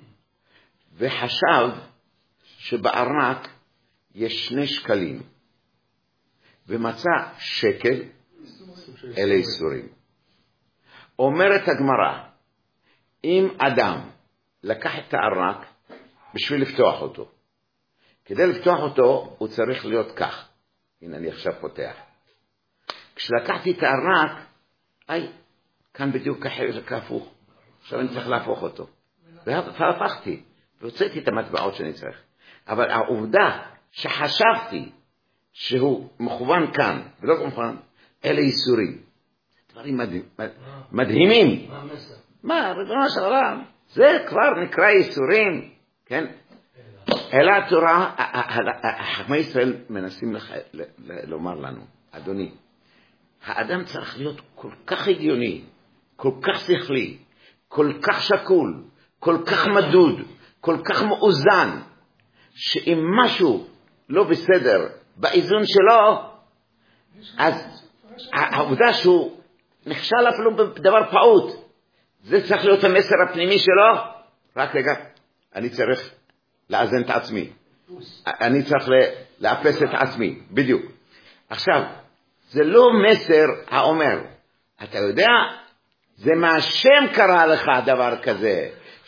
וחשב שבארנק יש שני שקלים ומצא שקל, אלה איסורים. אומרת הגמרא, אם אדם לקח את הארנק בשביל לפתוח אותו, כדי לפתוח אותו הוא צריך להיות כך. הנה אני עכשיו פותח. כשלקחתי את הארנק, היי, כאן בדיוק כהפוך. עכשיו אני צריך להפוך אותו. והפכתי, והוצאתי את המטבעות שאני צריך. אבל העובדה שחשבתי שהוא מכוון כאן, ולא מכוון, אלה איסורים. דברים מדהים, מדהימים. מה, ריבונו של עולם, זה כבר נקרא איסורים, כן? אלא התורה, חכמי ישראל מנסים לומר לנו, אדוני, האדם צריך להיות כל כך הגיוני, כל כך שכלי, כל כך שקול, כל כך מדוד, כל כך מאוזן, שאם משהו לא בסדר באיזון שלו, אז העובדה שהוא נכשל אפילו בדבר פעוט, זה צריך להיות המסר הפנימי שלו. רק רגע, אני צריך לאזן את עצמי, אני צריך לאפס את עצמי, בדיוק. עכשיו, זה לא מסר האומר, אתה יודע, זה מה השם קרא לך דבר כזה,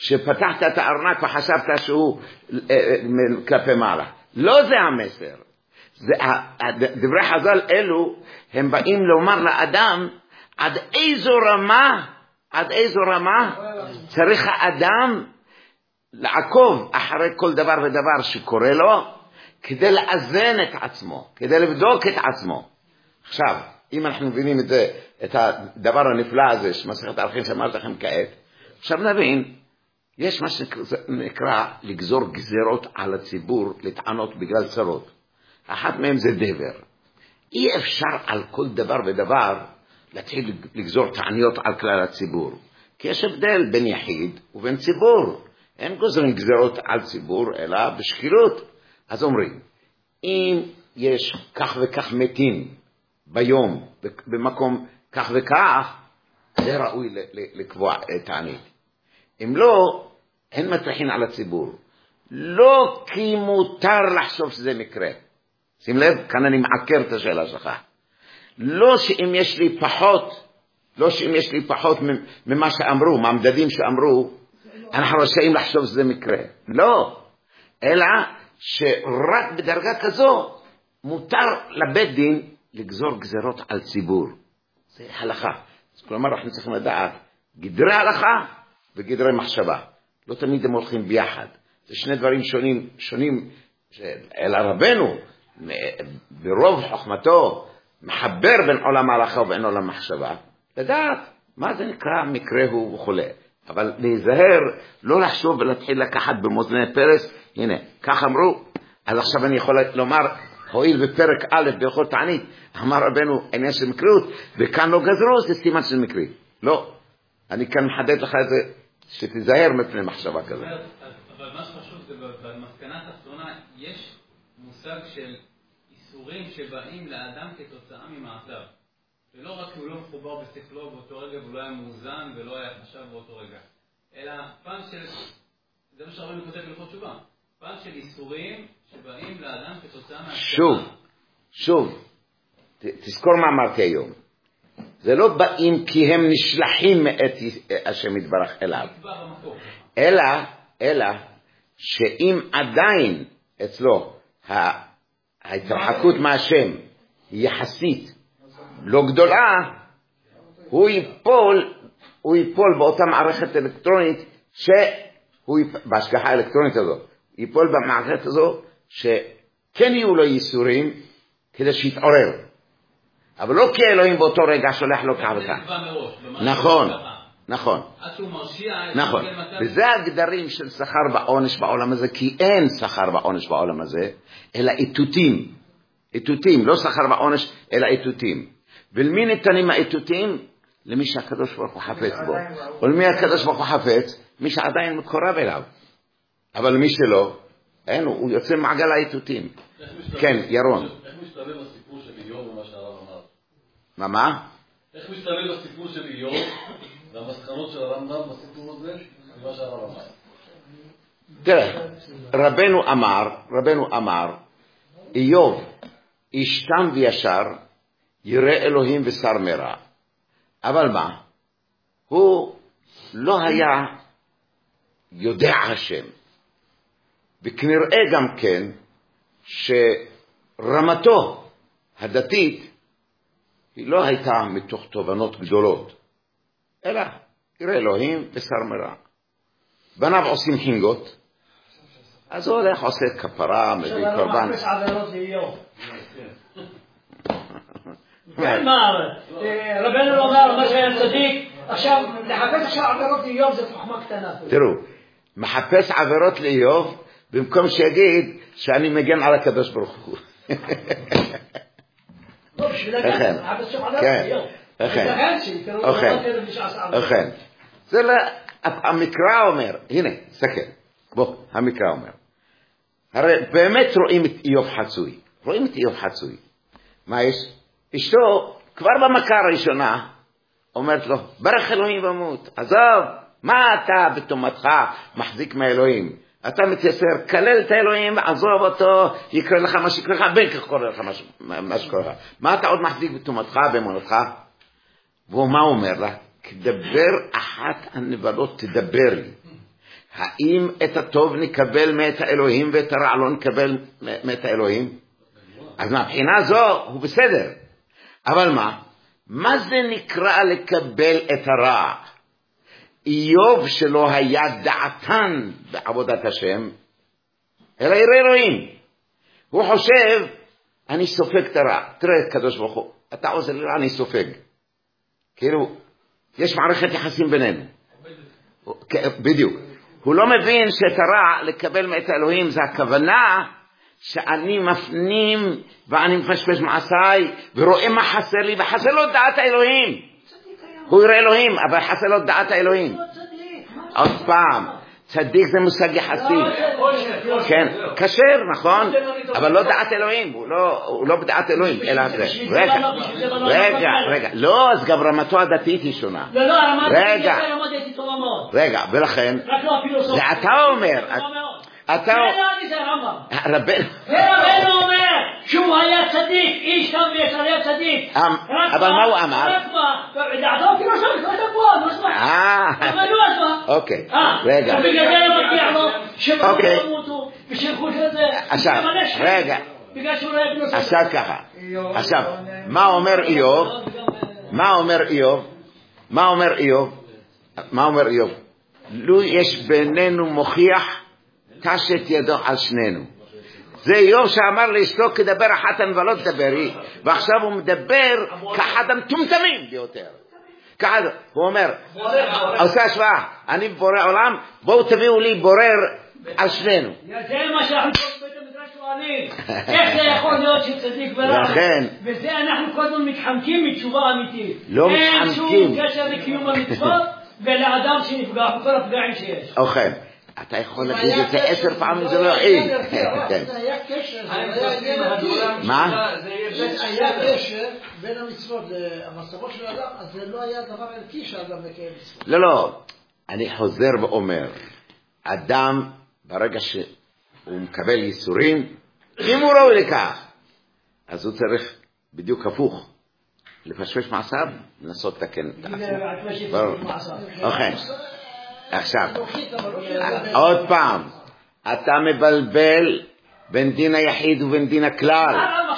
שפתחת את הארנק וחשבת שהוא כלפי מעלה. לא זה המסר. זה, דברי חז"ל אלו, הם באים לומר לאדם, עד איזו רמה, עד איזו רמה, צריך האדם לעקוב אחרי כל דבר ודבר שקורה לו, כדי לאזן את עצמו, כדי לבדוק את עצמו. עכשיו, אם אנחנו מבינים את זה, את הדבר הנפלא הזה, שמסכת ערכים שאמרתי לכם כעת, עכשיו נבין, יש מה שנקרא לגזור גזירות על הציבור, לטענות בגלל צרות. אחת מהם זה דבר. אי אפשר על כל דבר ודבר להתחיל לגזור טעניות על כלל הציבור. כי יש הבדל בין יחיד ובין ציבור. אין גוזרים גזירות על ציבור, אלא בשקילות. אז אומרים, אם יש כך וכך מתים ביום, במקום כך וכך, זה ראוי לקבוע תענית. אם לא, אין מטרחין על הציבור. לא כי מותר לחשוב שזה מקרה. שים לב, כאן אני מעקר את השאלה שלך. לא שאם יש לי פחות, לא שאם יש לי פחות ממה שאמרו, מהמדדים שאמרו, אנחנו רשאים לחשוב שזה מקרה. לא. אלא שרק בדרגה כזו מותר לבית דין לגזור גזירות על ציבור. זה הלכה. כלומר, אנחנו צריכים לדעת גדרי הלכה וגדרי מחשבה. לא תמיד הם הולכים ביחד. זה שני דברים שונים, שונים אל רבנו, ברוב חוכמתו, מחבר בין עולם ההלכה ובין עולם המחשבה. לדעת מה זה נקרא מקרה הוא וכו'. אבל להיזהר, לא לחשוב ולהתחיל לקחת במאזני פרס. הנה, כך אמרו. אז עכשיו אני יכול לומר, הואיל בפרק א' בהלכות תענית, אמר רבנו עניין של מקריות, וכאן לא גזרו, זה סימן של מקרי. לא. אני כאן מחדד לך את זה, שתיזהר מפני מחשבה כזאת. אבל מה שחשוב זה במסקנה התחתונה, יש מושג של איסורים שבאים לאדם כתוצאה ממעשיו. ולא רק כי הוא לא מחובר בשכלו באותו רגע, והוא לא היה מאוזן ולא היה חשב באותו רגע. אלא פן של, זה מה שהרבנו כותב בהלכות תשובה, פן של איסורים שבאים לאדם כתוצאה מהסכמה. שוב, שוב, תזכור מה אמרתי היום. זה לא באים כי הם נשלחים מאת השם יתברך אליו. אלא, אלא, שאם עדיין אצלו ההתרחקות מהשם היא יחסית לא גדולה, הוא ייפול, הוא ייפול באותה מערכת אלקטרונית, שהוא בהשגחה האלקטרונית הזו, ייפול במערכת הזו, שכן יהיו לו ייסורים, כדי שיתעורר. אבל לא כי אלוהים באותו רגע שולח לו כך וכך. נכון, נכון. נכון. וזה הגדרים של שכר בעונש בעולם הזה, כי אין שכר בעונש בעולם הזה, אלא איתותים. איתותים, לא שכר בעונש, אלא איתותים. ולמי ניתנים האיתותים? למי שהקדוש ברוך הוא חפץ בו. ולמי הקדוש ברוך הוא חפץ? מי שעדיין מקורב אליו. אבל מי שלא, אין, הוא יוצא מעגל האיתותים. כן, ירון. איך משתלב הסיפור של איוב ומה שהרב אמר? מה, מה? איך משתלב הסיפור של איוב והמסקנות של הרמב"ם בסיפור הזה ומה שהרב אמר? תראה, רבנו אמר, רבנו אמר, איוב, איש תם וישר, ירא אלוהים ושר מרע. אבל מה? הוא לא היה יודע השם. וכנראה גם כן, שרמתו הדתית היא לא הייתה מתוך תובנות גדולות, אלא ירא אלוהים ושר מרע. בניו עושים חינגות, אז הוא הולך עושה כפרה, מביא קורבן. מחפש עבירות לאיוב. מה, רבנו לא אומר מה שהיה צדיק, עכשיו לחפש עכשיו עבירות לאיוב זה חוכמה קטנה. תראו, מחפש עבירות לאיוב, במקום שיגיד שאני מגן על הקדוש ברוך הוא. אכן, כן, אכן, אכן. זה לא, המקרא אומר, הנה, סכן, בוא, המקרא אומר. הרי באמת רואים את איוב חצוי, רואים את איוב חצוי. מה יש? אשתו, כבר במכה הראשונה, אומרת לו, ברך אלוהים ומות, עזוב, מה אתה בתומתך מחזיק מהאלוהים? אתה מתייסר, כלל את האלוהים, עזוב אותו, יקרא לך מה שיקרא לך, בין כך קורא לך מה שקורא לך. מה אתה עוד מחזיק בתומתך, באמונתך? והוא מה אומר לה? כדבר אחת הנבלות תדבר לי. האם את הטוב נקבל מאת האלוהים ואת הרע לא נקבל מאת האלוהים? אז מהבחינה זו הוא בסדר. אבל מה? מה זה נקרא לקבל את הרע? איוב שלא היה דעתן בעבודת השם, אלא ירא אלוהים. הוא חושב, אני סופג את הרע. תראה, קדוש ברוך הוא, אתה עוזר לי רע, אני סופג. כאילו, יש מערכת יחסים בינינו. בדיוק. הוא לא מבין שאת הרע לקבל מאת האלוהים, זה הכוונה שאני מפנים ואני מפשפש מעשיי ורואה מה חסר לי, וחסר לו דעת האלוהים. הוא יראה אלוהים, אבל חסר לו דעת האלוהים. עוד פעם, צדיק זה מושג יחסי. כן, כשר, נכון, אבל לא דעת אלוהים, הוא לא בדעת אלוהים, אלא זה. רגע, רגע, רגע, לא, אז גם רמתו הדתית היא שונה. רגע, רגע, ולכן, זה אתה אומר, אתה רבנו אומר שהוא היה צדיק, איש טוב וישר היה צדיק. אבל מה הוא אמר? דעתו כאילו שם, לא תבוא, לא שמע. אה, אבל לא עזבה. אוקיי, רגע. ובגלל זה לא מגיע לו, שבאו למותו, ושילכו שזה. עכשיו, רגע. בגלל שהוא לא יבנו סדר. עכשיו ככה. עכשיו, מה אומר איוב? מה אומר איוב? מה אומר איוב? מה אומר איוב? לו יש בינינו מוכיח קשת ידו על שנינו. זה איוב שאמר לאשתו כדבר אחתן ולא תדברי, ועכשיו הוא מדבר כאחד המטומטמים ביותר. כאחד, הוא אומר, עושה השוואה, אני בורא עולם, בואו תביאו לי בורר על שנינו. זה מה שאנחנו כל בית המדרש שואלים, איך זה יכול להיות שצדיק ורע? וזה אנחנו כל הזמן מתחמקים מתשובה אמיתית. לא מתחמקים. אין שום קשר לקיום המצוות ולאדם שנפגע בכל הפגעים שיש. אוכל. אתה יכול להגיד את זה עשר פעמים, זה לא יעיל. זה היה קשר. מה? היה קשר בין המצוות למסורות של האדם, אז זה לא היה דבר ערכי שהאדם מקיים מצוות. לא, לא. אני חוזר ואומר, אדם ברגע שהוא מקבל ייסורים, אם הוא ראוי לכך, אז הוא צריך בדיוק הפוך. לפשפש מעשיו, לנסות לתקן את עצמו. אוקיי. עכשיו, עוד פעם, אתה מבלבל בין דין היחיד ובין דין הכלל.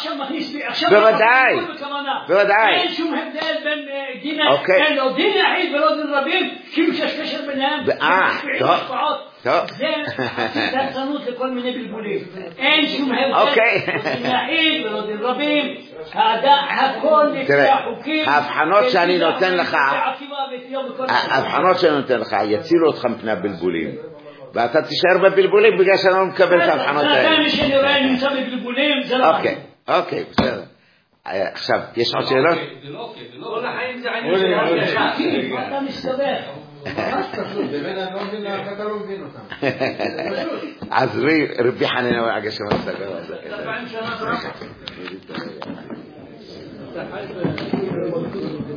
בוודאי, בוודאי. אין שום הבדל בין דין היחיד ולא דין רבים, כאילו שיש קשר ביניהם. טוב, טוב. זה תרצנות לכל מיני בלבולים. אין שום הבדל בין דין היחיד ולא דין רבים. הכל לפי החוקים. ההבחנות שאני נותן לך, ההבחנות שאני נותן לך יצילו אותך מפני הבלבולים, ואתה תישאר בבלבולים בגלל שאני לא מקבל את ההבחנות האלה. זה מי שאני רואה נמצא בבלבולים, זה לא אוקיי, אוקיי, בסדר. עכשיו, יש עוד שאלות? זה לא אוקיי, זה לא כל החיים זה עניין של חוקים, אתה מסתבך. אתה לא מבין אותם. אז רבי חנין הוא הגשם הסתכל על זה. אלפיים שנה